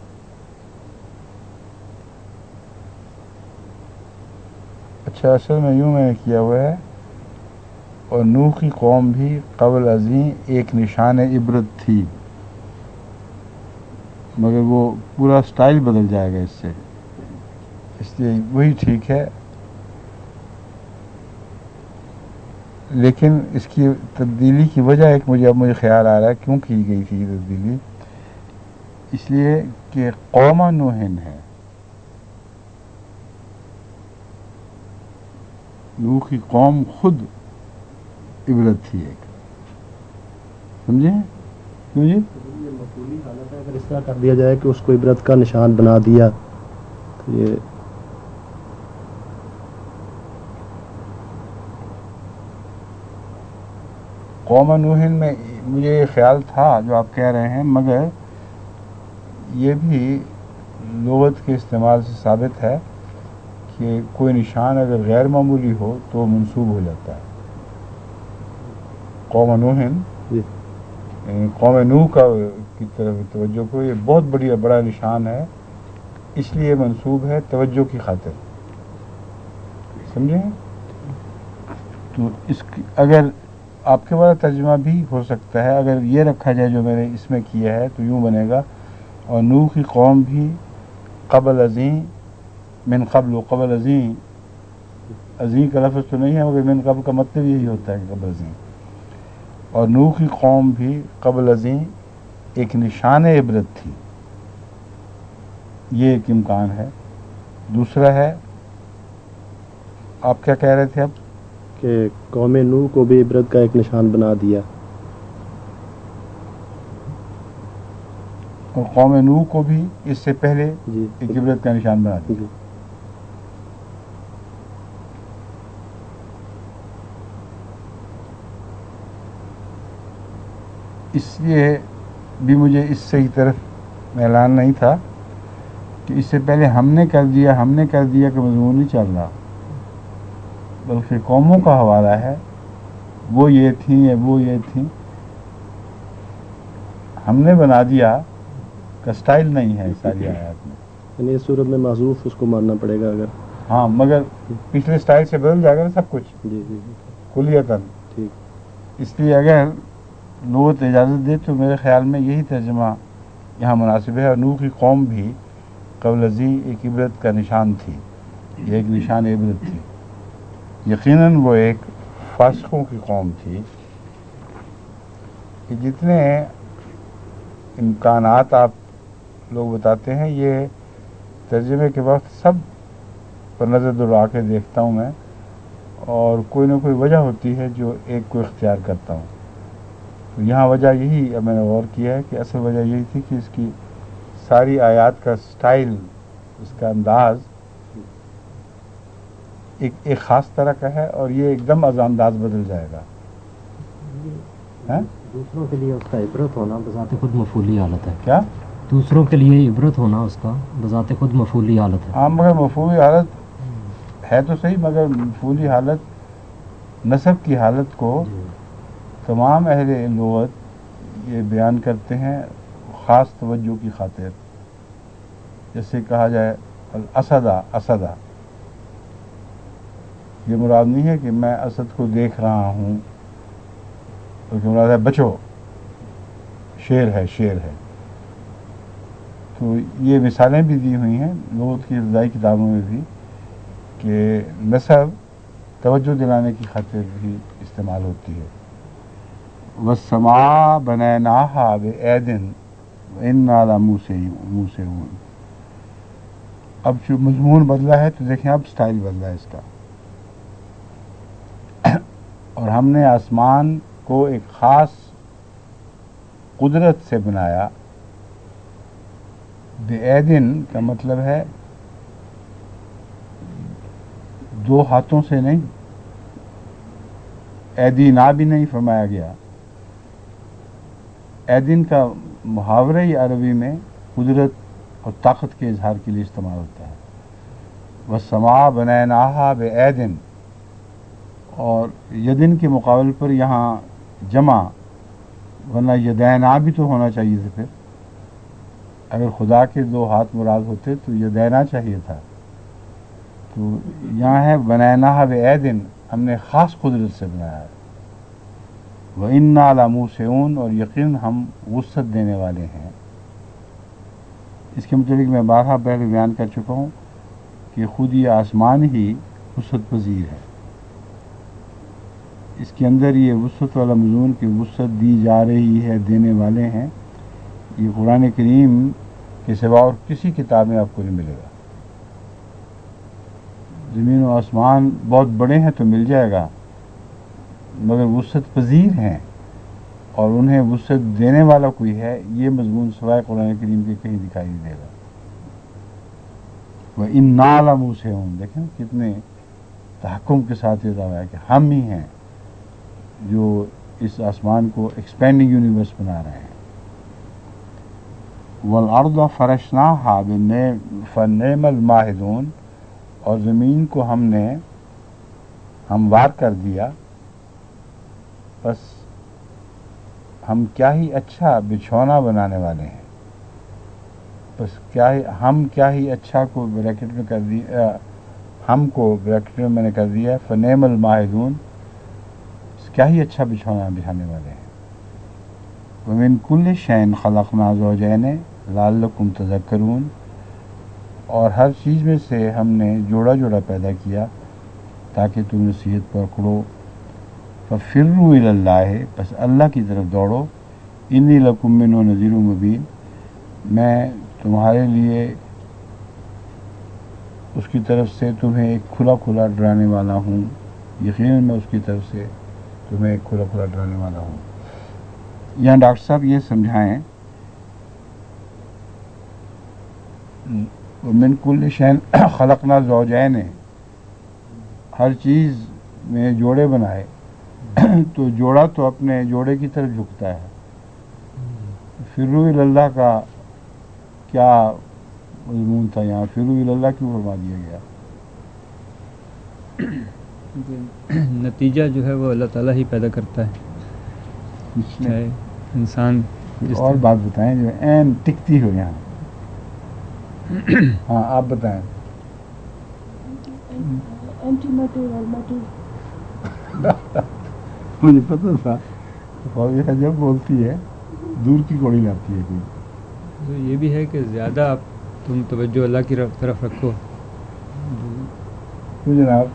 اچھا اصل میں یوں میں نے کیا ہوا ہے، اور نوح کی قوم بھی قبل ازیں ایک نشان عبرت تھی، مگر وہ پورا سٹائل بدل جائے گا اس سے، اس لیے وہی ٹھیک ہے، لیکن اس کی تبدیلی کی وجہ ایک مجھے اب مجھے خیال آ رہا ہے کیوں کی گئی تھی یہ تبدیلی، اس لیے کہ قوم نوح ہے، نوح کی قوم خود عبرت تھی ایک، سمجھے کیوں جی؟ یہ مفعولی حالت ہے، اگر اس طرح کر دیا جائے کہ اس کو عبرت کا نشان بنا دیا تو یہ قوم نوح میں مجھے یہ خیال تھا جو آپ کہہ رہے ہیں، مگر یہ بھی لغت کے استعمال سے ثابت ہے کہ کوئی نشان اگر غیر معمولی ہو تو وہ منسوب ہو جاتا ہے۔ قوم نوح جی یعنی قوم نوح کا کی طرف توجہ کو، یہ بہت بڑی بڑا نشان ہے، اس لیے منسوب ہے توجہ کی خاطر، سمجھیں؟ تو اس کی اگر آپ کے والا ترجمہ بھی ہو سکتا ہے، اگر یہ رکھا جائے جو میں نے اس میں کیا ہے تو یوں بنے گا، اور نوح کی قوم بھی قبل ازیں من قبل و قبل ازیں، ازیں کا لفظ تو نہیں ہے مگر من قبل کا مطلب یہی ہوتا ہے کہ قبل ازیں، اور نوح کی قوم بھی قبل ازیں ایک نشان عبرت تھی، یہ ایک امکان ہے۔ دوسرا ہے، آپ کیا کہہ رہے تھے اب؟ کہ قوم نوح کو بھی عبرت کا ایک نشان بنا دیا، اور قوم نوح کو بھی اس سے پہلے جی ایک عبرت کا نشان بنا دیا۔ جی اس لیے بھی مجھے اس سے کی طرف اعلان نہیں تھا کہ اس سے پہلے ہم نے کر دیا ہم نے کر دیا کہ مضمون نہیں چل رہا، بلکہ قوموں کا حوالہ ہے، وہ یہ تھیں یا وہ یہ تھیں، ہم نے بنا دیا کا سٹائل نہیں ہے ساری آیات میں، یعنی اس صورت میں معذوف اس کو ماننا پڑے گا اگر، ہاں مگر پچھلے سٹائل سے بدل جائے گا نا سب کچھ جی جی جی کلیتاً، ٹھیک، اس لیے اگر لغت اجازت دے تو میرے خیال میں یہی ترجمہ یہاں مناسب ہے، اور نوح کی قوم بھی قبل ازیں ایک عبرت کا نشان تھی، یہ ایک نشان عبرت تھی، یقیناً وہ ایک فاسقوں کی قوم تھی، کہ جتنے امکانات آپ لوگ بتاتے ہیں یہ ترجمے کے وقت سب پر نظر دوڑا کے دیکھتا ہوں میں، اور کوئی نہ کوئی وجہ ہوتی ہے جو ایک کو اختیار کرتا ہوں. تو یہاں وجہ یہی اب میں نے غور کیا ہے کہ اصل وجہ یہی تھی کہ اس کی ساری آیات کا سٹائل، اس کا انداز ایک ایک خاص طرح کا ہے، اور یہ ایک دم از انداز بدل جائے گا. دوسروں کے لیے اس کا عبرت ہونا بذات خود مفعولی حالت ہے. کیا؟ دوسروں کے لیے عبرت ہونا اس کا بذات خود مفعولی حالت ہے. ہاں، مگر مفعولی حالت ہے تو صحیح، مگر مفعولی حالت نسب کی حالت کو تمام اہل لغت یہ بیان کرتے ہیں خاص توجہ کی خاطر. جیسے کہا جائے الاسدہ اسدہ، یہ مراد نہیں ہے کہ میں اسد کو دیکھ رہا ہوں، بلکہ مراد ہے بچو، شیر ہے شیر ہے. تو یہ مثالیں بھی دی ہوئی ہیں لغت کی ابتدائی کتابوں میں بھی کہ نسب توجہ دلانے کی خاطر بھی استعمال ہوتی ہے. وَالسَّمَاءَ بَنَيْنَاهَا بِأَيْدٍ وَإِنَّا لَمُوسِعُونَ. اب جو مضمون بدلا ہے تو دیکھیں اب سٹائل بدلا ہے اس کا. اور ہم نے آسمان کو ایک خاص قدرت سے بنایا. بِأَيْدٍ کا مطلب ہے دو ہاتھوں سے نہیں، ایدینا بھی نہیں فرمایا گیا. ایدن کا محاورہ عربی میں قدرت اور طاقت کے اظہار کے لیے استعمال ہوتا ہے. وَالسَّمَاءَ بَنَيْنَاهَا بِأَيْدٍ، اور یدن کے مقابل پر یہاں جمع، ورنہ یدینا بھی تو ہونا چاہیے تھا. پھر اگر خدا کے دو ہاتھ مراد ہوتے تو یدینا چاہیے تھا. تو یہاں ہے بَنَيْنَاهَا بِأَيْدٍ، ہم نے خاص قدرت سے بنایا ہے. وَإِنَّا لَمُوسِعُونَ، اور یقین ہم وسعت دینے والے ہیں. اس کے متعلق میں بارہا پہلے بیان کر چکا ہوں کہ خود یہ آسمان ہی وسعت پذیر ہے. اس کے اندر یہ وسعت والا مضمون کہ وسعت دی جا رہی ہے، دینے والے ہیں، یہ قرآن کریم کے سوا اور کسی کتاب میں آپ کو نہیں ملے گا. زمین و آسمان بہت بڑے ہیں تو مل جائے گا، مگر وسعت پذیر ہیں اور انہیں وسعت دینے والا کوئی ہے، یہ مضمون سوائے قرآن کریم کے کہیں دکھائی نہیں دے گا. وَإِنَّا لَمُوسِعُونَ، دیکھیں کتنے تحکم کے ساتھ یہ دعویٰ ہے کہ ہم ہی ہیں جو اس آسمان کو ایکسپینڈنگ یونیورس بنا رہے ہیں. وَالْأَرْضَ فَرَشْنَاهَا فَنِعْمَ الْمَاهِدُونَ، اور زمین کو ہم نے ہموار کر دیا، بس ہم کیا ہی اچھا بچھونا بنانے والے ہیں. بس کیا ہی ہم کیا ہی اچھا کو بریکٹ میں کر دیا، ہم کو بریکٹ میں میں نے کر دیا فنعم الماہدون، کیا ہی اچھا بچھونا بچھانے والے ہیں. ومن کل شیء خلقنا زوجین لعلکم تذکرون، اور ہر چیز میں سے ہم نے جوڑا جوڑا پیدا کیا تاکہ تم نصیحت پکڑو. ففروا الی اللہ، بس اللہ کی طرف دوڑو. انی لکم منہ نذیر مبین، میں تمہارے لیے اس کی طرف سے تمہیں ایک کھلا کھلا ڈرانے والا ہوں. یقیناً میں اس کی طرف سے تمہیں ایک کھلا کھلا ڈرانے والا ہوں. یہاں ڈاکٹر صاحب یہ سمجھائیں من کل شیء خلقنا زوجین، ہر چیز میں جوڑے بنائے تو جوڑا تو اپنے جوڑے کی طرف جھکتا ہے. فروا الی اللہ کا کیا مضمون تھا یہاں؟ فروا الی اللہ کیوں فرما دیا گیا؟ نتیجہ جو ہے وہ اللہ تعالیٰ ہی پیدا کرتا ہے. چاہے انسان اور بات بتائیں جو این ٹکتی ہو یہاں. ہاں آپ بتائیں. مجھے پتا تھا فوجی جب بولتی ہے دور کی کوڑی لاتی ہے کوئی. تو یہ بھی ہے کہ زیادہ آپ تم توجہ اللہ کی طرف رکھو. جناب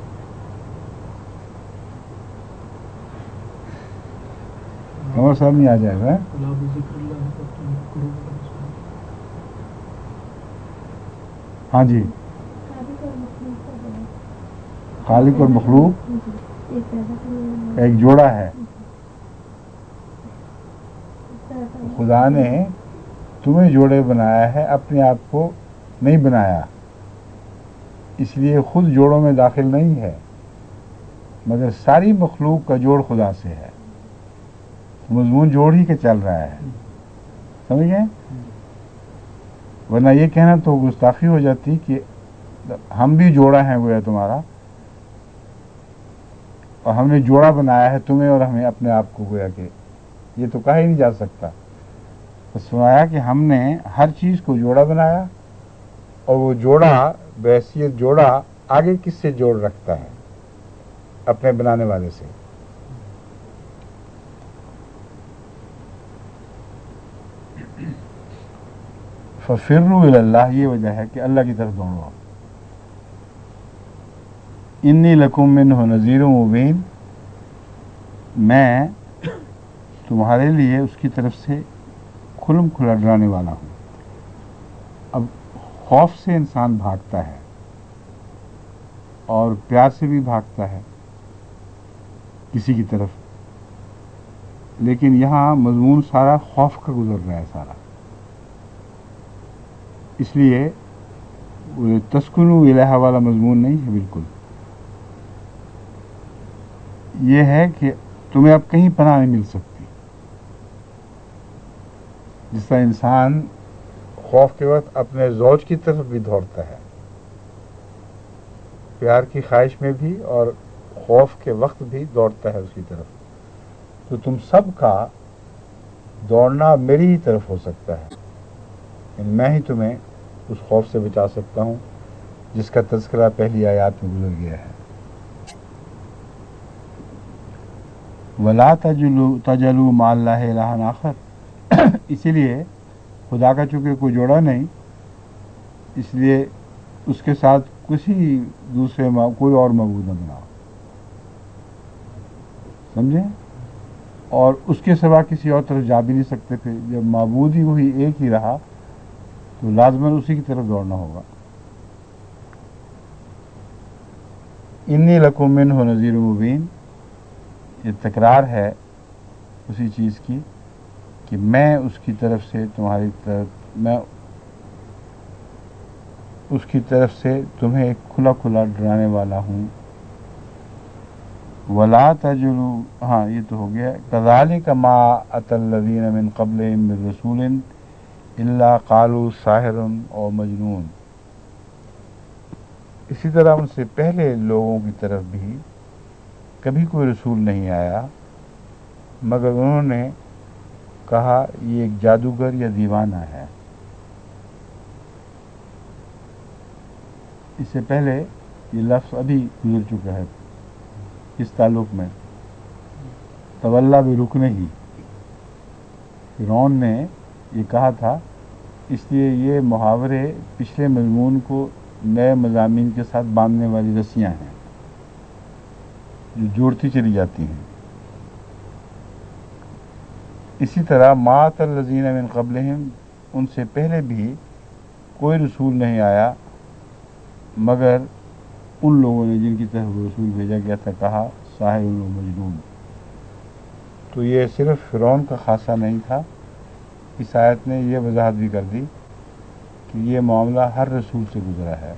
ہمارا صاحب نہیں آ جائے گا. ہاں جی خالق اور مخلوق کا ایک جوڑا ہے. خدا نے تمہیں جوڑے بنایا ہے، اپنے آپ کو نہیں بنایا، اس لیے خود جوڑوں میں داخل نہیں ہے، مگر ساری مخلوق کا جوڑ خدا سے ہے. مضمون جوڑ ہی کے چل رہا ہے، سمجھ گئے؟ ورنہ یہ کہنا تو گستاخی ہو جاتی کہ ہم بھی جوڑا ہیں گویا تمہارا، اور ہم نے جوڑا بنایا ہے تمہیں اور ہمیں اپنے آپ کو، گویا کہ یہ تو کہا ہی نہیں جا سکتا. بس سنایا کہ ہم نے ہر چیز کو جوڑا بنایا، اور وہ جوڑا بحیثیت جوڑا آگے کس سے جوڑ رکھتا ہے؟ اپنے بنانے والے سے. ففروا الی اللہ، یہ وجہ ہے کہ اللہ کی طرف دوڑو. انی لکم منہ نذیر مبین، میں تمہارے لیے اس کی طرف سے کھلم کھلا ڈرانے والا ہوں. اب خوف سے انسان بھاگتا ہے اور پیار سے بھی بھاگتا ہے کسی کی طرف، لیکن یہاں مضمون سارا خوف کا گزر رہا ہے سارا. اس لیے تسکنوا الیہا والا مضمون نہیں ہے بالکل. یہ ہے کہ تمہیں اب کہیں پناہ نہیں مل سکتی. جس طرح انسان خوف کے وقت اپنے زوج کی طرف بھی دوڑتا ہے، پیار کی خواہش میں بھی اور خوف کے وقت بھی دوڑتا ہے اس کی طرف، تو تم سب کا دوڑنا میری ہی طرف ہو سکتا ہے. یعنی میں ہی تمہیں اس خوف سے بچا سکتا ہوں جس کا تذکرہ پہلی آیات میں گزر گیا ہے. وَلَا تَجْعَلُوا مَعَ اللَّهِ إِلَٰهًا آخَرَ، اسی لیے خدا کا چونکہ کوئی جوڑا نہیں، اس لیے اس کے ساتھ کسی دوسرے کوئی اور معبود نہ بناؤ، سمجھیں؟ اور اس کے سوا کسی اور طرف جا بھی نہیں سکتے تھے. جب معبود ہی وہی ایک ہی رہا تو لازماً اسی کی طرف دوڑنا ہوگا. انی لکم منہ نذیر مبین، یہ تکرار ہے اسی چیز کی کہ میں اس کی طرف سے تمہاری طرف میں اس کی طرف سے تمہیں ایک کھلا کھلا ڈرانے والا ہوں. وَلَا تَجْعَلُوا، ہاں یہ تو ہو گیا. كَذَلِكَ مَا أَتَى الَّذِينَ مِن قَبْلِهِم مِّن رَّسُولٍ إِلَّا قَالُوا سَاحِرٌ أَوْ مَجْنُونٌ، اسی طرح ان سے پہلے لوگوں کی طرف بھی کبھی کوئی رسول نہیں آیا مگر انہوں نے کہا یہ ایک جادوگر یا دیوانہ ہے. اس سے پہلے یہ لفظ ابھی گزر چکا ہے اس تعلق میں، تولا بھی رکنے ہی. فرعون نے یہ کہا تھا، اس لیے یہ محاورے پچھلے مضمون کو نئے مضامین کے ساتھ باندھنے والی رسیاں ہیں جو جوڑتی چلی جاتی ہیں. اسی طرح ما أتى الذين من قبلهم، ان سے پہلے بھی کوئی رسول نہیں آیا مگر ان لوگوں نے جن کی طرف رسول بھیجا گیا تھا کہا ساحر و مجنون. تو یہ صرف فرعون کا خاصہ نہیں تھا، اس آیت نے یہ وضاحت بھی کر دی کہ یہ معاملہ ہر رسول سے گزرا ہے.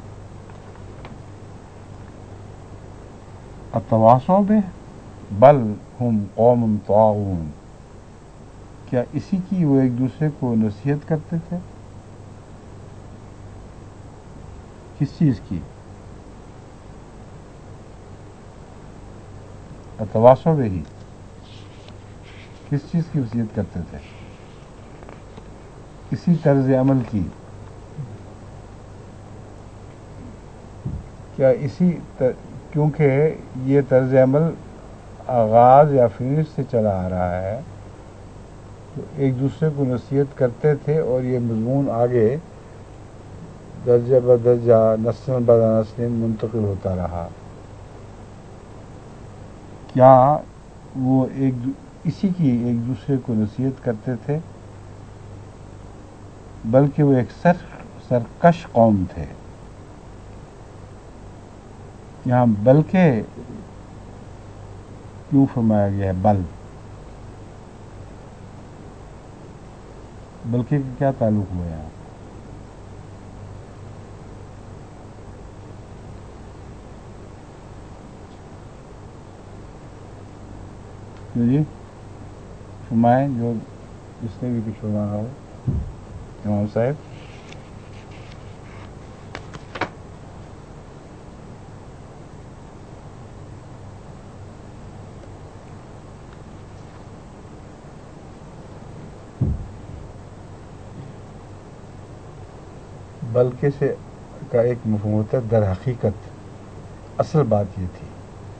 اتواصوا بہ بل ہم قوم طاغون، کیا اسی کی وہ ایک دوسرے کو نصیحت کرتے تھے؟ کس چیز کی؟ اتواصوا بہ، کس چیز کی وصیت کرتے تھے؟ اسی طرز عمل کی. کیا اسی تر... کیونکہ یہ طرز عمل آغاز یا فہرست سے چلا آ رہا ہے تو ایک دوسرے کو نصیحت کرتے تھے، اور یہ مضمون آگے درجہ بدرجہ نسل بعد نسل منتقل ہوتا رہا. کیا وہ ایک دو... اسی کی ایک دوسرے کو نصیحت کرتے تھے، بلکہ وہ ایک سر سرکش قوم تھے. यहाँ बल्कि क्यों फरमाया गया है? बल बल्कि का क्या ताल्लुक हुआ यहाँ? क्यों जी? फरमाएं जो जिसने भी कुछ होना हो इमाम साहब। बल्कि से का एक मफ़हूम होता है दर हकीकत असल बात ये थी,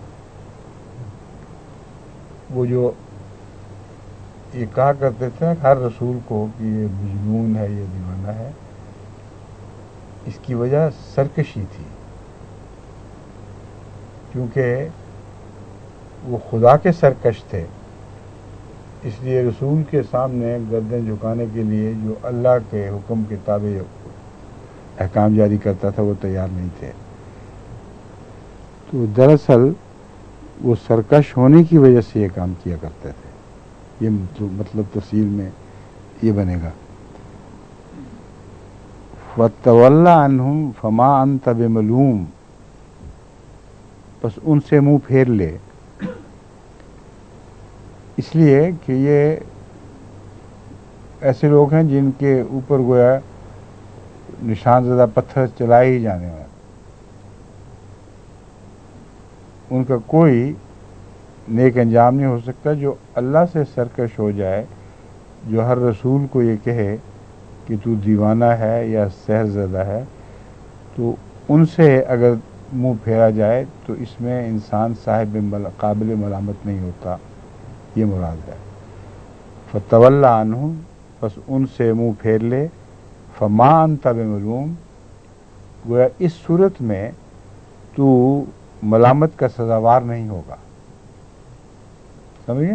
वो जो ये कहा करते थे ना हर रसूल को कि ये मजनून है, ये दीवाना है, इसकी वजह सरकशी थी, क्योंकि वो खुदा के सरकश थे, इसलिए रसूल के सामने गर्दन झुकाने के लिए जो अल्लाह के हुक्म के ताबे अहकाम जारी करता था वो तैयार नहीं थे। तो दरअसल वो सरकश होने की वजह से ये काम किया करते थे। ये मतलब तफसील में ये बनेगा। वतवल्ला अन्हुम फमा अंत बिमलूम, बस उनसे मुंह फेर ले, इसलिए कि ये ऐसे लोग हैं जिनके ऊपर गोया निशान ज़दा पत्थर चलाए ही जाने वाले, उनका कोई नेक अंजाम नहीं हो सकता। जो अल्लाह से सरकश हो जाए, जो हर रसूल को ये कहे कि तू दीवाना है या सहरज़दा है, तो उनसे अगर मुंह फेरा जाए तो इसमें इंसान साहिब काबिल मलामत नहीं होता, ये मुराद है। फतवल्ला अन्हुम, बस उनसे मुंह फेर ले, फमा अंत बिमलूम, गोया इस सूरत में तू मलामत का सजावार नहीं होगा। समझिए?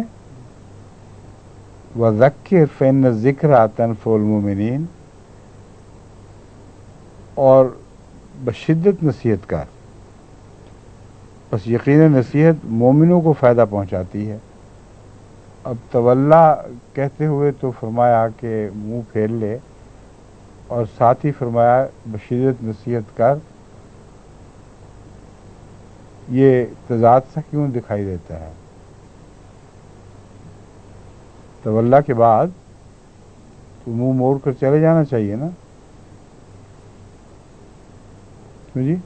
वज़क्किर फ़इन्न ज़िक्रा तनफ़उल मुमिनीन, और बशिद्दत नसीहत कर, बस यकीनन नसीहत मोमिनों को फ़ायदा पहुंचाती है। अब तवल्ला कहते हुए तो फरमाया कि मुंह फेर ले, और साथ ही फरमाया बशिद्दत नसीहत कर, ये तज़ाद सा क्यों दिखाई देता है? तवल्ला के बाद तो मुंह मोड़ कर चले जाना चाहिए ना, क्यों जी?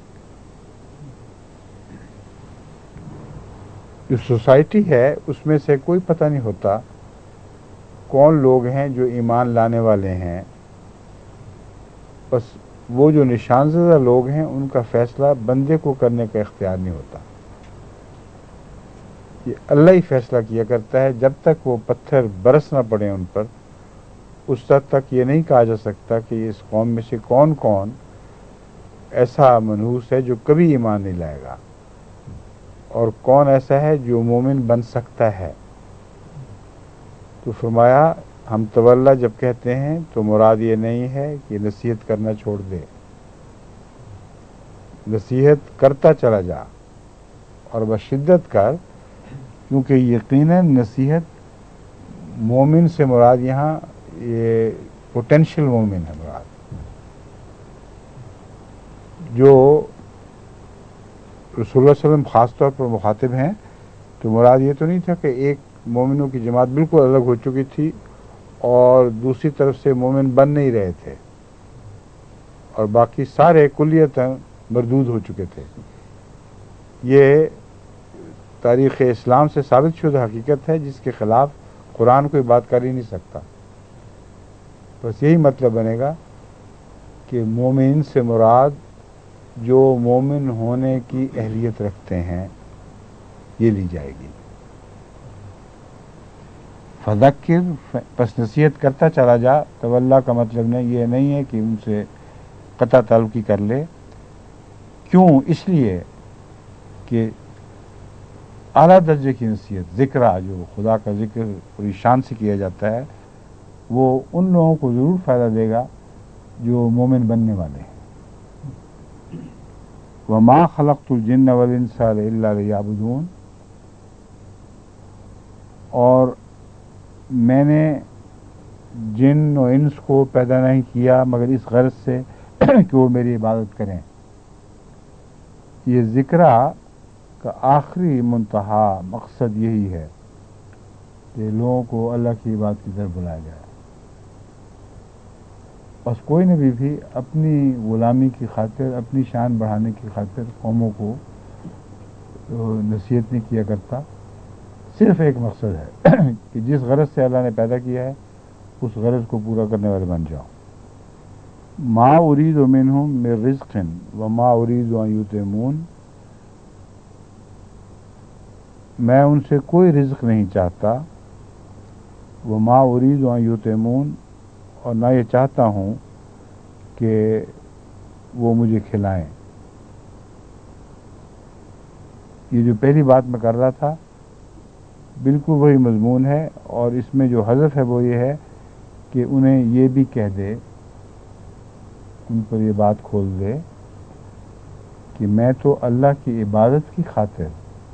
जो सोसाइटी है उसमें से कोई पता नहीं होता कौन लोग हैं जो ईमान लाने वाले हैं, बस वो जो निशानज़दा लोग हैं उनका फैसला बंदे को करने का इख्तियार नहीं होता, ये अल्लाह ही फैसला किया करता है। जब तक वो पत्थर बरस ना पड़े उन पर, उस तक तक ये नहीं कहा जा सकता कि इस कौम में से कौन कौन ऐसा मनहूस है जो कभी ईमान नहीं लाएगा, और कौन ऐसा है जो मोमिन बन सकता है। तो फरमाया हम तवल्ला जब कहते हैं तो मुराद ये नहीं है कि नसीहत करना छोड़ दे, नसीहत करता चला जा और बशिद्दत कर, क्योंकि यकीनन नसीहत मोमिन से मुराद यहाँ ये पोटेंशियल मोमिन है मुराद, जो रसूलुल्लाह सल्लल्लाहु अलैहि वसल्लम ख़ास तौर पर मुखातिब हैं। तो मुराद ये तो नहीं था कि एक मोमिनों की जमात बिल्कुल अलग हो चुकी थी और दूसरी तरफ से मोमिन बन नहीं रहे थे और बाकी सारे कुल्लियतन मरदूद हो चुके थे। ये तारीख़ इस्लाम से साबित शुदा हकीकत है जिसके ख़िलाफ़ कुरान कोई बात कर ही नहीं सकता। बस यही मतलब बनेगा कि मोमिन से मुराद जो मोमिन होने की अहलियत रखते हैं ये ली जाएगी। फ़ज़क्किर, बस नसीहत करता चला जा। तवल्ला का मतलब नहीं ये नहीं है कि उनसे क़ता ताल्लुक़ी कर ले। क्यों? इसलिए कि आला दर्जे की नसीहत, ज़िक्रा, जो खुदा का ज़िक्र पूरी शान से किया जाता है, वो उन लोगों को ज़रूर फ़ायदा देगा जो मोमिन बनने वाले हैं। وما خلقت الجن والانس الا لیعبدون، اور میں نے جن و انس کو پیدا نہیں کیا مگر اس غرض سے کہ وہ میری عبادت کریں۔ یہ ذکرہ کا آخری منتہا مقصد یہی ہے کہ لوگوں کو اللہ کی عبادت کی طرف بلایا جائے۔ بس کوئی نبی بھی اپنی غلامی کی خاطر، اپنی شان بڑھانے کی خاطر قوموں کو نصیحت نہیں کیا کرتا، صرف ایک مقصد ہے کہ جس غرض سے اللہ نے پیدا کیا ہے اس غرض کو پورا کرنے والے بن جاؤ۔ ما ارید منہم من رزق وما ارید ان یطعمون، میں ان سے کوئی رزق نہیں چاہتا، وما ارید ان یطعمون، اور نہ یہ چاہتا ہوں کہ وہ مجھے کھلائیں۔ یہ جو پہلی بات میں کر رہا تھا بالکل وہی مضمون ہے، اور اس میں جو حذف ہے وہ یہ ہے کہ انہیں یہ بھی کہہ دے، ان پر یہ بات کھول دے کہ میں تو اللہ کی عبادت کی خاطر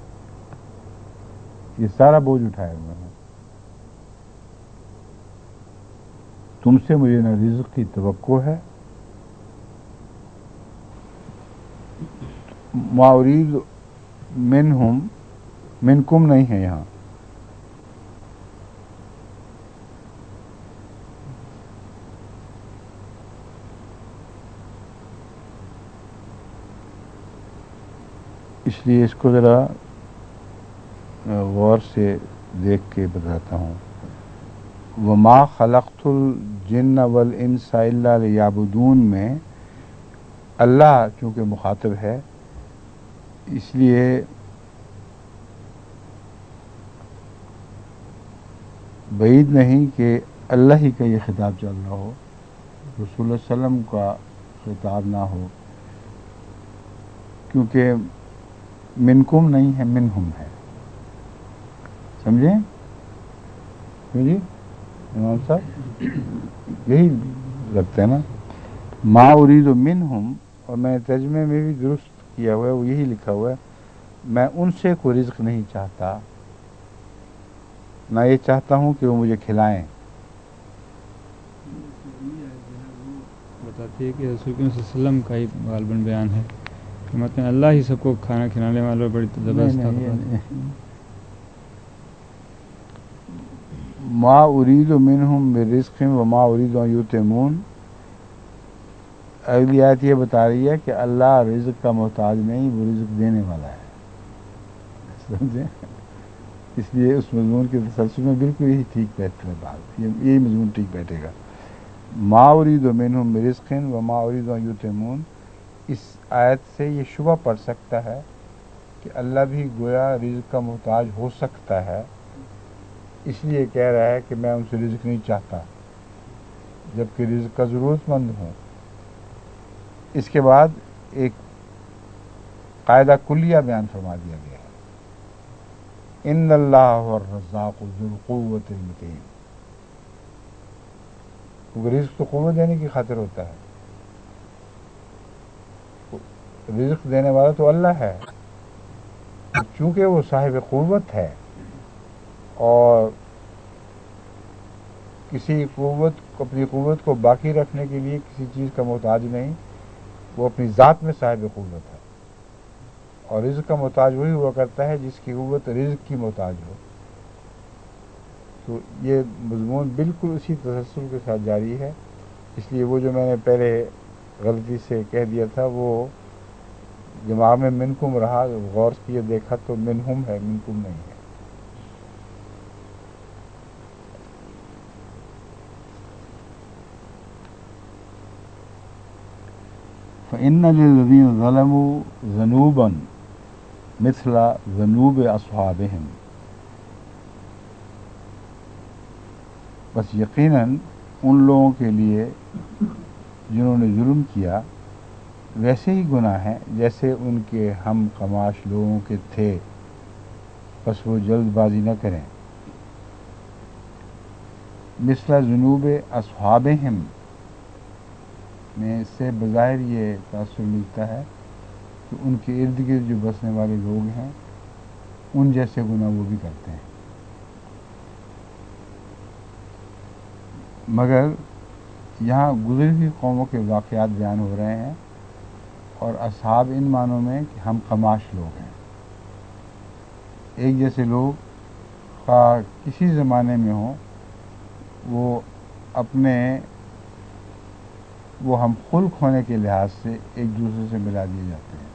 یہ سارا بوجھ اٹھایا ہوا ہوں، تم سے مجھے نہ رزق کی توقع ہے، ما ارید منہم، منکم نہیں ہے یہاں، اس لیے اس کو ذرا غور سے دیکھ کے بتاتا ہوں۔ وما خلقت الجن والانس الا لیعبدون میں اللہ چونکہ مخاطب ہے، اس لیے بعید نہیں کہ اللہ ہی کا یہ خطاب چل رہا ہو، رسول اللہ صلی اللہ علیہ وسلم کا خطاب نہ ہو، کیونکہ منکم نہیں ہے، منہم ہے، سمجھیں جی امام صاحب؟ یہی لگتا ہے نا، ما ارید منہم، اور میں نے ترجمے میں بھی درست کیا ہوا ہے، وہ یہی لکھا ہوا ہے، میں ان سے کوئی رزق نہیں چاہتا، نہ یہ چاہتا ہوں کہ وہ مجھے کھلائیں۔ بتاتی ہے کہ رسول کریم صلی اللہ علیہ وسلم کا ہی غالباً بیان ہے کہ مطلب اللہ ہی سب کو کھانا کھلانے والا بڑی زبردست طاقت۔ ما ارید منہم من رزق وما ارید ان یطعمون، اگلی آیت یہ بتا رہی ہے کہ اللہ رزق کا محتاج نہیں، وہ رزق دینے والا ہے، سمجھیں؟ اس لیے اس مضمون کے تسلسل میں بالکل یہی ٹھیک بیٹھتا ہے بات، یہی مضمون ٹھیک بیٹھے گا۔ ما ارید منہم من رزق وما ارید ان یطعمون، اس آیت سے یہ شبہ پڑ سکتا ہے کہ اللہ بھی گویا رزق کا محتاج ہو سکتا ہے، اس لیے کہہ رہا ہے کہ میں ان سے رزق نہیں چاہتا جبکہ رزق کا ضرورت مند ہوں۔ اس کے بعد ایک قاعدہ کلیہ بیان فرما دیا گیا ہے، ان اللہ هو الرزاق ذو القوۃ المتین، کیونکہ رزق تو قوت دینے کی خاطر ہوتا ہے، رزق دینے والا تو اللہ ہے، چونکہ وہ صاحب قوت ہے اور کسی قوت کو، اپنی قوت کو باقی رکھنے کے لیے کسی چیز کا محتاج نہیں، وہ اپنی ذات میں صاحب قوت ہے، اور رزق کا محتاج وہی ہوا کرتا ہے جس کی قوت رزق کی محتاج ہو۔ تو یہ مضمون بالکل اسی تسلسل کے ساتھ جاری ہے، اس لیے وہ جو میں نے پہلے غلطی سے کہہ دیا تھا وہ دماغ میں منکم رہا، غور کیے دیکھا تو منہم ہے، منکم نہیں ہے۔ فإن للذین ظلموا ذنوبا مثل ذنوب اصحابہم، بس یقیناً ان لوگوں کے لیے جنہوں نے ظلم کیا ویسے ہی گناہ ہیں جیسے ان کے ہم قماش لوگوں کے تھے، بس وہ جلد بازی نہ کریں۔ مثل ذنوب اصحابہم میں سے بظاہر یہ تاثر ملتا ہے کہ ان کے ارد گرد جو بسنے والے لوگ ہیں ان جیسے گناہ وہ بھی کرتے ہیں، مگر یہاں گزری ہوئی قوموں کے واقعات بیان ہو رہے ہیں، اور اصحاب ان معنوں میں کہ ہم قماش لوگ ہیں، ایک جیسے لوگ خواہ کسی زمانے میں ہوں، وہ اپنے وہ ہم خلق ہونے کے لحاظ سے ایک دوسرے سے ملا دیے جاتے ہیں۔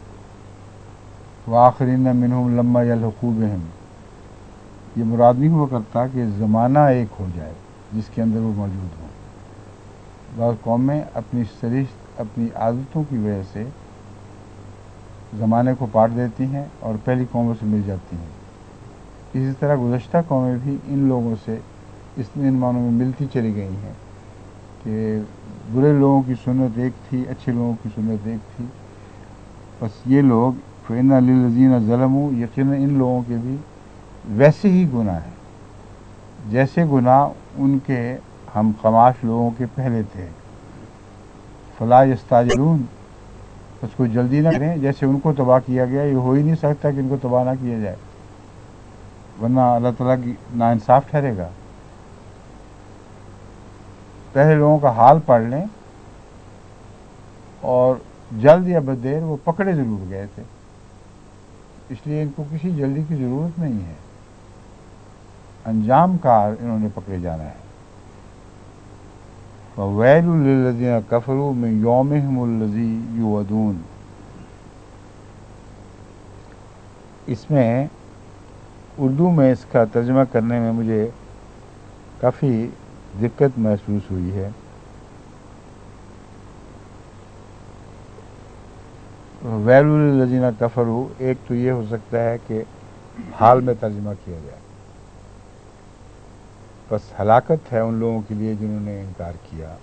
وآخرین منہم لما یلحقوا بہم، یہ مراد نہیں ہوا کرتا کہ زمانہ ایک ہو جائے جس کے اندر وہ موجود ہوں۔ بعض قومیں اپنی سرشت اپنی عادتوں کی وجہ سے زمانے کو پاٹ دیتی ہیں اور پہلی قوموں سے مل جاتی ہیں، اسی طرح گزشتہ قومیں بھی ان لوگوں سے اس ان معنوں میں ملتی چلی گئی ہیں کہ برے لوگوں کی سنت ایک تھی، اچھے لوگوں کی سنت ایک تھی، بس یہ لوگ فَإِنَّ لِلَّذِينَ ظَلَمُوا، یقیناً ان لوگوں کے بھی ویسے ہی گناہ ہیں جیسے گناہ ان کے ہم قماش لوگوں کے پہلے تھے۔ فَلَا يَسْتَعْجِلُونَ، بس کوئی جلدی نہ کریں، جیسے ان کو تباہ کیا گیا یہ ہو ہی نہیں سکتا کہ ان کو تباہ نہ کیا جائے، ورنہ اللہ تعالیٰ کی ناانصاف ٹھہرے گا۔ پہلے لوگوں کا حال پڑھ لیں، اور جلد یا بدیر وہ پکڑے ضرور گئے تھے، اس لیے ان کو کسی جلدی کی ضرورت نہیں ہے، انجام کار انہوں نے پکڑے جانا ہے۔ فَوَيْلٌ لِّلَّذِينَ كَفَرُوا مِن يَوْمِهِمُ الَّذِي يُوعَدُونَ، اس میں اردو میں اس کا ترجمہ کرنے میں مجھے کافی دقت محسوس ہوئی ہے۔ ویل للذین کفروا، ایک تو یہ ہو سکتا ہے کہ حال میں ترجمہ کیا جائے، بس ہلاکت ہے ان لوگوں کے لیے جنہوں نے انکار کیا۔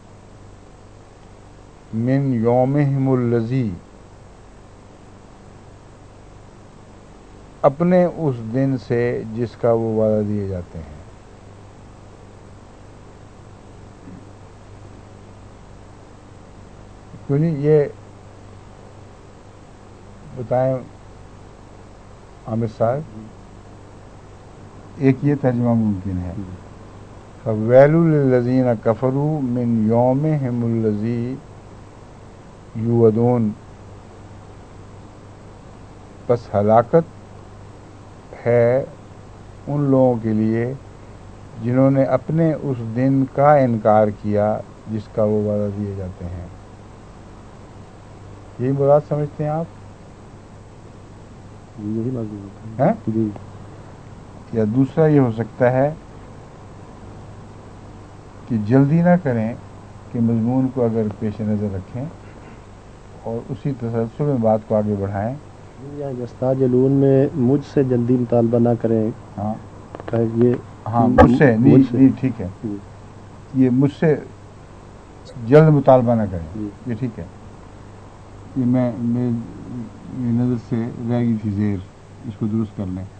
من یومہم الذی، اپنے اس دن سے جس کا وہ وعدہ دیے جاتے ہیں۔ کیوں نہیں یہ بتائیں عامر صاحب، ایک یہ ترجمہ ممکن ہے، فَوَيْلٌ لِّلَّذِينَ كَفَرُوا مِن يَوْمِهِمُ الَّذِي يُوعَدُونَ، بس ہلاکت ہے ان لوگوں کے لیے جنہوں نے اپنے اس دن کا انکار کیا جس کا وہ وعدہ دیے جاتے ہیں۔ یہی مراد سمجھتے ہیں آپ؟ یہی مضمون ہیں؟ جی، یا دوسرا یہ ہو سکتا ہے کہ جلدی نہ کریں کہ مضمون کو اگر پیش نظر رکھیں اور اسی تسلسل میں بات کو آگے بڑھائیں۔ یا یستعجلون میں مجھ سے جلدی مطالبہ نہ کریں، ہاں کہ یہ ہاں مجھ سے نہیں مجھ سے نہیں ٹھیک ہے، جی، یہ مجھ سے جلد مطالبہ نہ کریں، جی۔ یہ ٹھیک ہے، یہ میں میری نظر سے رہ گئی تھی زیر، اس کو درست کر لیں۔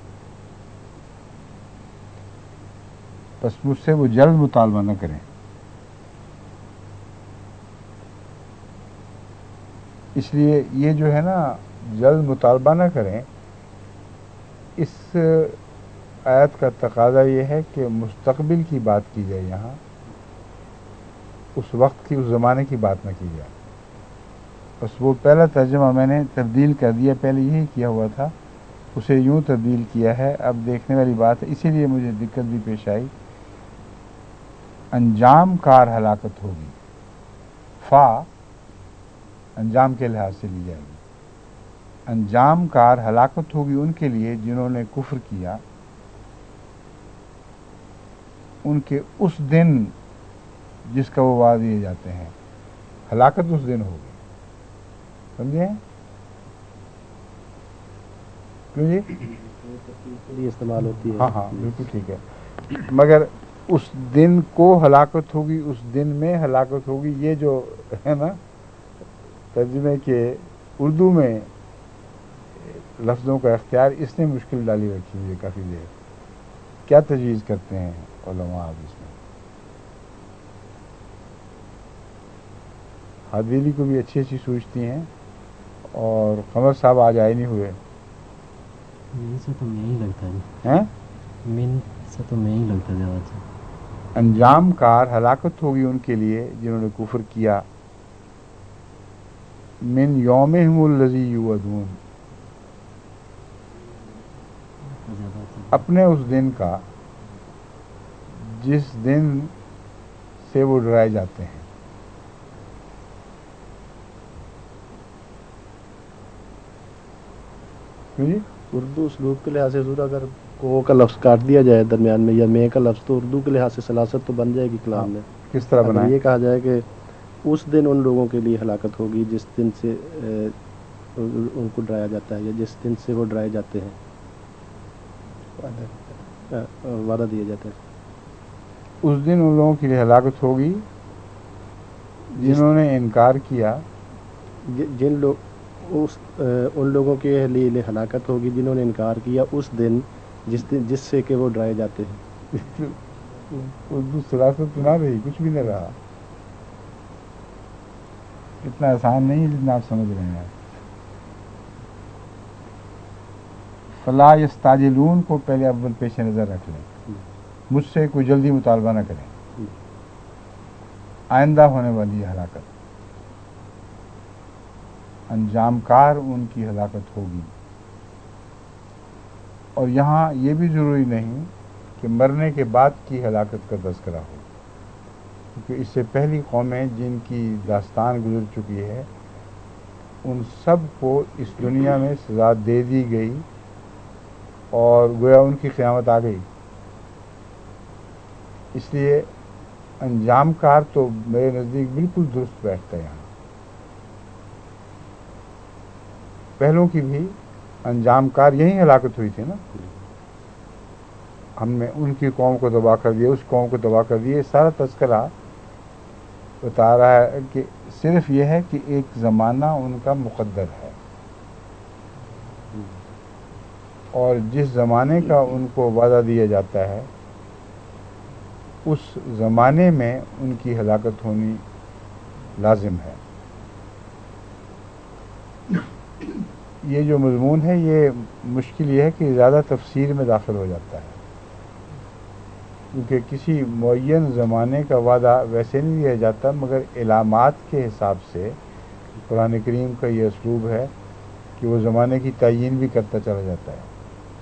بس مجھ سے وہ جلد مطالبہ نہ کریں، اس لیے یہ جو ہے نا جلد مطالبہ نہ کریں، اس آیت کا تقاضا یہ ہے کہ مستقبل کی بات کی جائے، یہاں اس وقت کی اس زمانے کی بات نہ کی جائے۔ بس وہ پہلا ترجمہ میں نے تبدیل کر دیا، پہلے یہی کیا ہوا تھا، اسے یوں تبدیل کیا ہے۔ اب دیکھنے والی بات ہے، اسی لیے مجھے دقت بھی پیش آئی، انجام کار ہلاکت ہوگی، فا انجام کے لحاظ سے لی جائے گی، انجام کار ہلاکت ہوگی ان کے لیے جنہوں نے کفر کیا، ان کے اس دن جس کا وہ وعدہ دیے جاتے ہیں، ہلاکت اس دن ہوگی، سمجھے؟ کیوں جی؟ کے لیے استعمال ہوتی ہے۔ ہاں ہاں بالکل ٹھیک ہے، مگر اس دن کو ہلاکت ہوگی، اس دن میں ہلاکت ہوگی، یہ جو ہے نا ترجمے کے اردو میں لفظوں کا اختیار، اس نے مشکل ڈالی رکھی ہوئی ہے کافی دیر۔ کیا تجویز کرتے ہیں علماء آپ اس میں؟ حادیلی کو بھی اچھی اچھی سوچتی ہیں اور قمر صاحب آج آئے نہیں ہوئے مین سے تو میں ہی لگتا ہے جی، ہیں. مین سے تو میں ہی لگتا ہے زیادہ سے. انجام کار ہلاکت ہوگی ان کے لیے جنہوں نے کفر کیا. من یومہم الذی یوعدون، زیادہ سے اپنے اس دن کا جس دن سے وہ ڈرائے جاتے ہیں. جی اردو اسلوب کے لحاظ سے حضور اگر کو کا لفظ کاٹ دیا جائے درمیان میں یا میں کا لفظ، تو اردو کے لحاظ سے سلاست تو بن جائے گی کلام میں. کس طرح اگر بنائیں؟ یہ کہا جائے کہ اس دن ان لوگوں کے لیے ہلاکت ہوگی جس دن سے اے، ان کو ڈرایا جاتا ہے یا جس دن سے وہ ڈرائے جاتے ہیں، اے، وعدہ دیا جاتا ہے. اس دن ان لوگوں کے لیے ہلاکت ہوگی جنہوں نے انکار کیا. ج- جن لوگ اس اے، ان لوگوں کے لیے ہلاکت ہوگی جنہوں نے انکار کیا اس دن جس دن جس سے کہ وہ ڈرائے جاتے ہیں. اردو سلاست تو نہ رہی، کچھ بھی نہ رہا. اتنا آسان نہیں ہے جتنا آپ سمجھ رہے ہیں. فلا یستعجلون کو پہلے اول پیش نظر رکھ لیں. مجھ سے کوئی جلدی مطالبہ نہ کریں. آئندہ ہونے والی ہلاکت، انجام کار ان کی ہلاکت ہوگی. اور یہاں یہ بھی ضروری نہیں کہ مرنے کے بعد کی ہلاکت کا تذکرہ ہو، کیونکہ اس سے پہلی قومیں جن کی داستان گزر چکی ہے ان سب کو اس دنیا میں سزا دے دی گئی اور گویا ان کی قیامت آ گئی. اس لیے انجام کار تو میرے نزدیک بالکل درست بیٹھتا ہے. یہاں پہلوں کی بھی انجام کار یہی ہلاکت ہوئی تھی نا. ہم نے ان کی قوم کو تباہ کر دیا، اس قوم کو تباہ کر دیا. یہ سارا تذکرہ بتا رہا ہے کہ صرف یہ ہے کہ ایک زمانہ ان کا مقدر ہے، اور جس زمانے کا ان کو وعدہ دیا جاتا ہے اس زمانے میں ان کی ہلاکت ہونی لازم ہے. یہ جو مضمون ہے یہ مشکل یہ ہے کہ زیادہ تفسیر میں داخل ہو جاتا ہے، کیونکہ کسی معین زمانے کا وعدہ ویسے نہیں دیا جاتا، مگر علامات کے حساب سے قرآن کریم کا یہ اسلوب ہے کہ وہ زمانے کی تعیین بھی کرتا چلا جاتا ہے.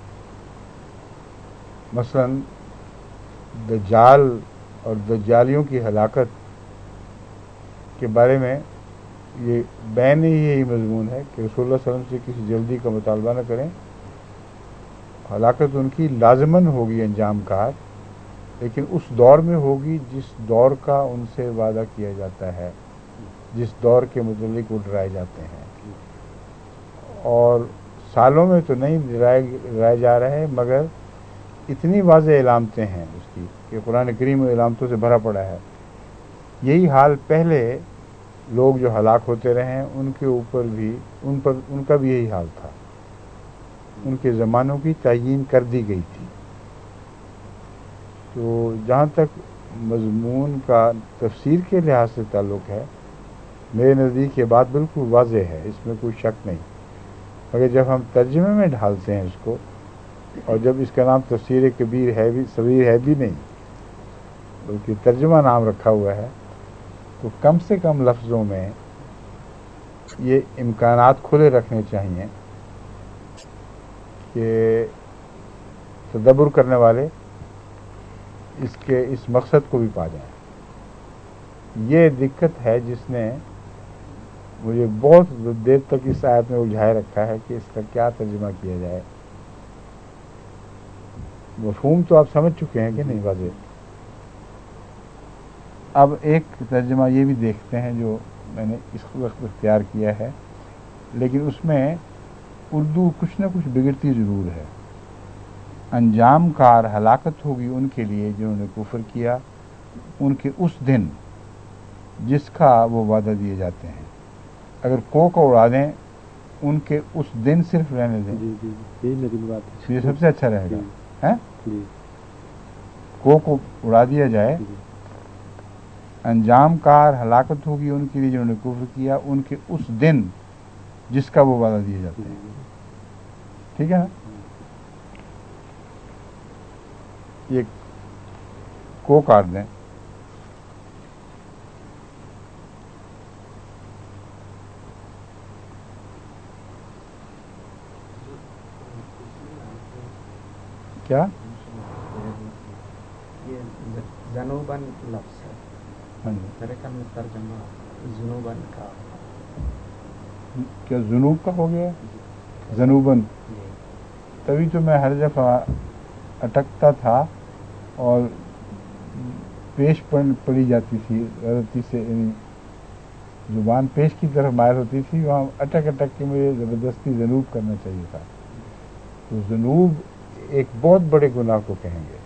مثلا دجال اور دجالیوں کی ہلاکت کے بارے میں یہ بین ہی یہی مضمون ہے کہ رسول اللہ صلی اللہ علیہ وسلم سے کسی جلدی کا مطالبہ نہ کریں. ہلاکت ان کی لازماً ہوگی انجام کار، لیکن اس دور میں ہوگی جس دور کا ان سے وعدہ کیا جاتا ہے، جس دور کے متعلق وہ ڈرائے جاتے ہیں. اور سالوں میں تو نہیں ڈرائے ڈرائے جا رہے، مگر اتنی واضح علامتیں ہیں اس کی کہ قرآن کریم علامتوں سے بھرا پڑا ہے. یہی حال پہلے لوگ جو ہلاک ہوتے رہے ہیں ان کے اوپر بھی ان پر ان کا بھی یہی حال تھا. ان کے زمانوں کی تعیین کر دی گئی تھی. تو جہاں تک مضمون کا تفسیر کے لحاظ سے تعلق ہے، میرے نزدیک یہ بات بالکل واضح ہے، اس میں کوئی شک نہیں. مگر جب ہم ترجمے میں ڈھالتے ہیں اس کو، اور جب اس کا نام تفسیر کبیر ہے بھی صغیر ہے بھی نہیں بلکہ ترجمہ نام رکھا ہوا ہے، تو کم سے کم لفظوں میں یہ امکانات کھلے رکھنے چاہیے کہ تدبر کرنے والے اس کے اس مقصد کو بھی پا جائیں. یہ دقت ہے جس نے مجھے بہت دیر تک اس آیت میں الجھائے رکھا ہے کہ اس کا کیا ترجمہ کیا جائے. مفہوم تو آپ سمجھ چکے ہیں کہ نہیں واضح. اب ایک ترجمہ یہ بھی دیکھتے ہیں جو میں نے اس وقت اختیار کیا ہے، لیکن اس میں اردو کچھ نہ کچھ بگڑتی ضرور ہے. انجام کار ہلاکت ہوگی ان کے لیے جنہوں نے کفر کیا، ان کے اس دن جس کا وہ وعدہ دیے جاتے ہیں. اگر کو کو اڑا دیں، ان کے اس دن صرف رہنے دیں، جی جی یہی میری بات ہے. یہ سب سے اچھا رہے گا. ہیں جی کو کو اڑا دیا جائے. جی انجام کار ہلاکت ہوگی ان کے لیے جنہوں نے کفر کیا، ان کے اس دن جس کا وہ وعدہ دیے جاتے ہیں. ٹھیک ہے نا؟ یہ کو کاٹ دیں. کیا جنوباً لفظ ہے. ہاں جی میرے خیال میں ترجمہ جنوباً کا. کیا جنوب کا ہو گیا؟ جنوباً. جی تبھی تو میں ہر دفعہ اٹکتا تھا اور پیش پڑی جاتی تھی غلطی سے، یعنی زبان پیش کی طرف مائل ہوتی تھی، وہاں اٹک اٹک کے مجھے زبردستی جنوب کرنا چاہیے تھا. تو جنوب ایک بہت بڑے گناہ کو کہیں گے،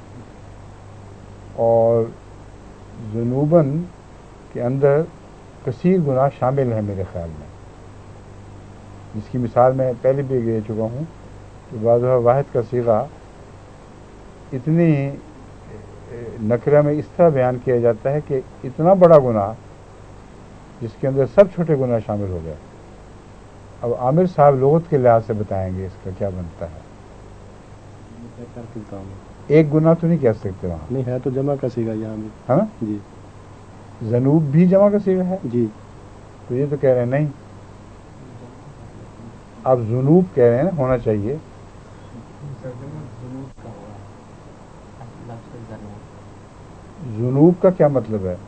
اور جنوباً کے اندر کثیر گناہ شامل ہیں میرے خیال میں، جس کی مثال میں پہلے بھی دے چکا ہوں کہ بعض واحد کا صیغہ اتنی نکرہ میں اس طرح بیان کیا جاتا ہے کہ اتنا بڑا گناہ جس کے اندر سب چھوٹے گناہ شامل ہو گئے. اب عامر صاحب لغت کے لحاظ سے بتائیں گے اس کا کیا بنتا ہے. کر سکتا ہوں ایک گناہ تو نہیں کہہ سکتے وہاں، نہیں ہے تو جمع کا صیغہ یہاں بھی. ہے نا؟ جی جنوب بھی جمع کا صیغہ ہے. جی تو یہ تو کہہ رہے ہیں نہیں، آپ جنوب کہہ رہے ہیں نا، ہونا چاہیے. جنوب کا ہوا لفظ جنوب. جنوب کا کیا مطلب ہے؟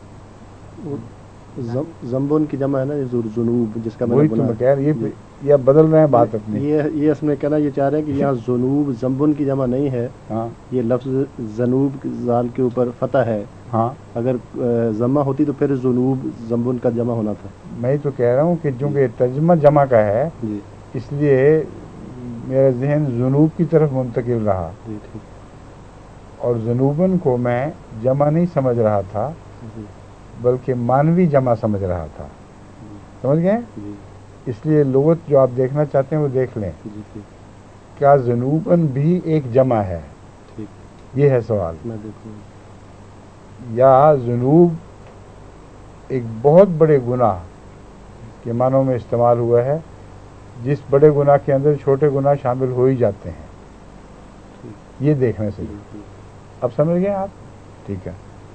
زمبون کی جمع ہے نا، یہ جنوب جس کا میں وہی نے تو میں بولا. کہہ رہا ہوں، یہ یہ آپ بدل رہے ہیں بات اپنی. یہ یہ اس میں کہنا یہ چاہ رہے ہیں کہ یہاں جنوب زمبون کی جمع نہیں ہے، ہاں یہ لفظ جنوب زال کے اوپر فتح ہے. ہاں اگر ضمہ ہوتی تو پھر جنوب زمبون کا جمع ہونا تھا. میں تو کہہ رہا ہوں کہ چونکہ ترجمہ جمع کا ہے جی اس لیے میرا ذہن جنوب کی طرف منتقل رہا، جی ٹھیک. اور جنوباً کو میں جمع نہیں سمجھ رہا تھا جی بلکہ مانوی جمع سمجھ رہا تھا. سمجھ گئے؟ جی اس لیے لغت جو آپ دیکھنا چاہتے ہیں وہ دیکھ لیں. جی ٹھیک کیا جنوباً بھی ایک جمع ہے؟ ٹھیک یہ ہے سوال. میں دیکھوں گا. یا جنوب ایک بہت بڑے گناہ کے معنوں میں استعمال ہوا ہے، جس بڑے گناہ کے اندر چھوٹے گناہ شامل ہو ہی جاتے ہیں. یہ دیکھنے سے اب سمجھ گئے آپ؟ ٹھیک ہے.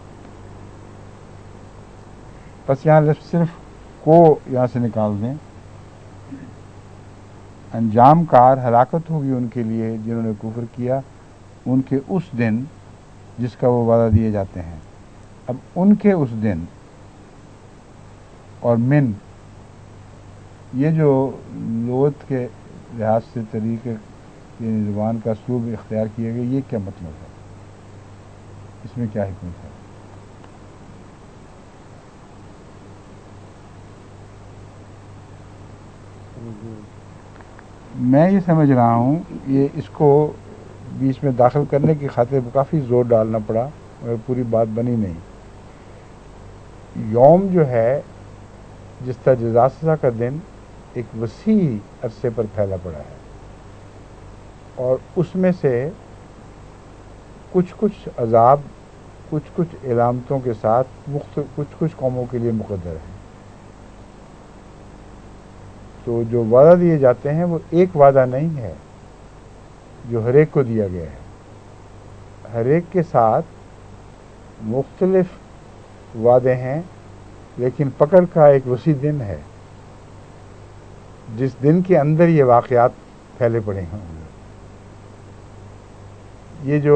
بس یہاں صرف کو یہاں سے نکال دیں. انجام کار ہلاکت ہوگی ان کے لیے جنہوں نے کفر کیا ان کے اس دن جس کا وہ وعدہ دیے جاتے ہیں. اب ان کے اس دن اور من، یہ جو لغت کے لحاظ سے طریقے یعنی زبان کا اسلوب اختیار کیے گئے، یہ کیا مطلب ہے؟ اس میں کیا حکمت ہے؟ میں یہ سمجھ رہا ہوں یہ اس کو بیچ میں داخل کرنے کی خاطر کافی زور ڈالنا پڑا مگر پوری بات بنی نہیں. یوم جو ہے جس طرح جزا سزا کا دن ایک وسیع عرصے پر پھیلا پڑا ہے، اور اس میں سے کچھ کچھ عذاب کچھ کچھ علامتوں کے ساتھ مختلف کچھ کچھ قوموں کے لیے مقدر ہیں. تو جو وعدہ دیے جاتے ہیں وہ ایک وعدہ نہیں ہے جو ہر ایک کو دیا گیا ہے. ہر ایک کے ساتھ مختلف وعدے ہیں، لیکن پکڑ کا ایک وسیع دن ہے جس دن کے اندر یہ واقعات پھیلے پڑے ہوں گے. یہ جو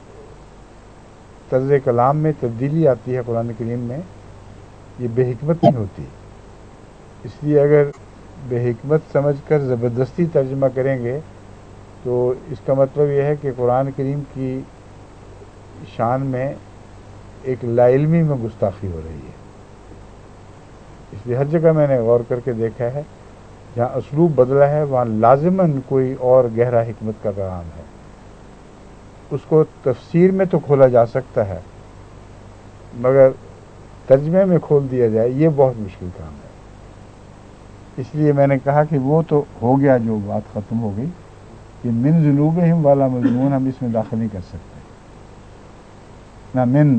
طرز کلام میں تبدیلی آتی ہے قرآن کریم میں، یہ بے حکمت نہیں ہوتی. اس لیے اگر بے حکمت سمجھ کر زبردستی ترجمہ کریں گے تو اس کا مطلب یہ ہے کہ قرآن کریم کی شان میں ایک لا علمی میں گستاخی ہو رہی ہے. اس لیے ہر جگہ میں نے غور کر کے دیکھا ہے جہاں اسلوب بدلا ہے وہاں لازماً کوئی اور گہرا حکمت کا پیغام ہے. اس کو تفسیر میں تو کھولا جا سکتا ہے مگر ترجمے میں کھول دیا جائے یہ بہت مشکل کام ہے. اس لیے میں نے کہا کہ وہ تو ہو گیا، جو بات ختم ہو گئی کہ من جنوبہم والا مضمون ہم اس میں داخل نہیں کر سکتے. نہ من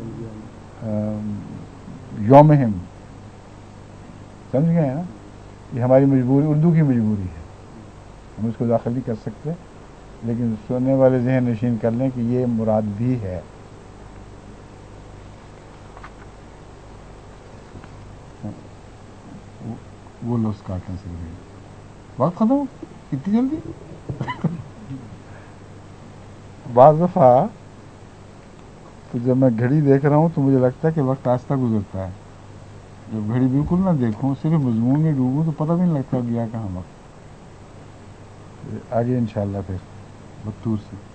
یومہم، سمجھ گئے نا؟ یہ ہماری مجبوری، اردو کی مجبوری ہے، ہم اس کو داخل نہیں کر سکتے، لیکن سننے والے ذہن نشین کر لیں کہ یہ مراد بھی ہے۔ وہ لفظ کاٹنے سے بات ختم ہو اتنی جلدی۔ بعض دفعہ تو جب میں گھڑی دیکھ رہا ہوں تو مجھے لگتا ہے کہ وقت آہستہ گزرتا ہے، جب گھڑی بالکل نہ دیکھوں، صرف مضمون میں ڈوبوں، تو پتہ بھی نہیں لگتا گیا کہاں وقت۔ آگے انشاءاللہ پھر بطور سے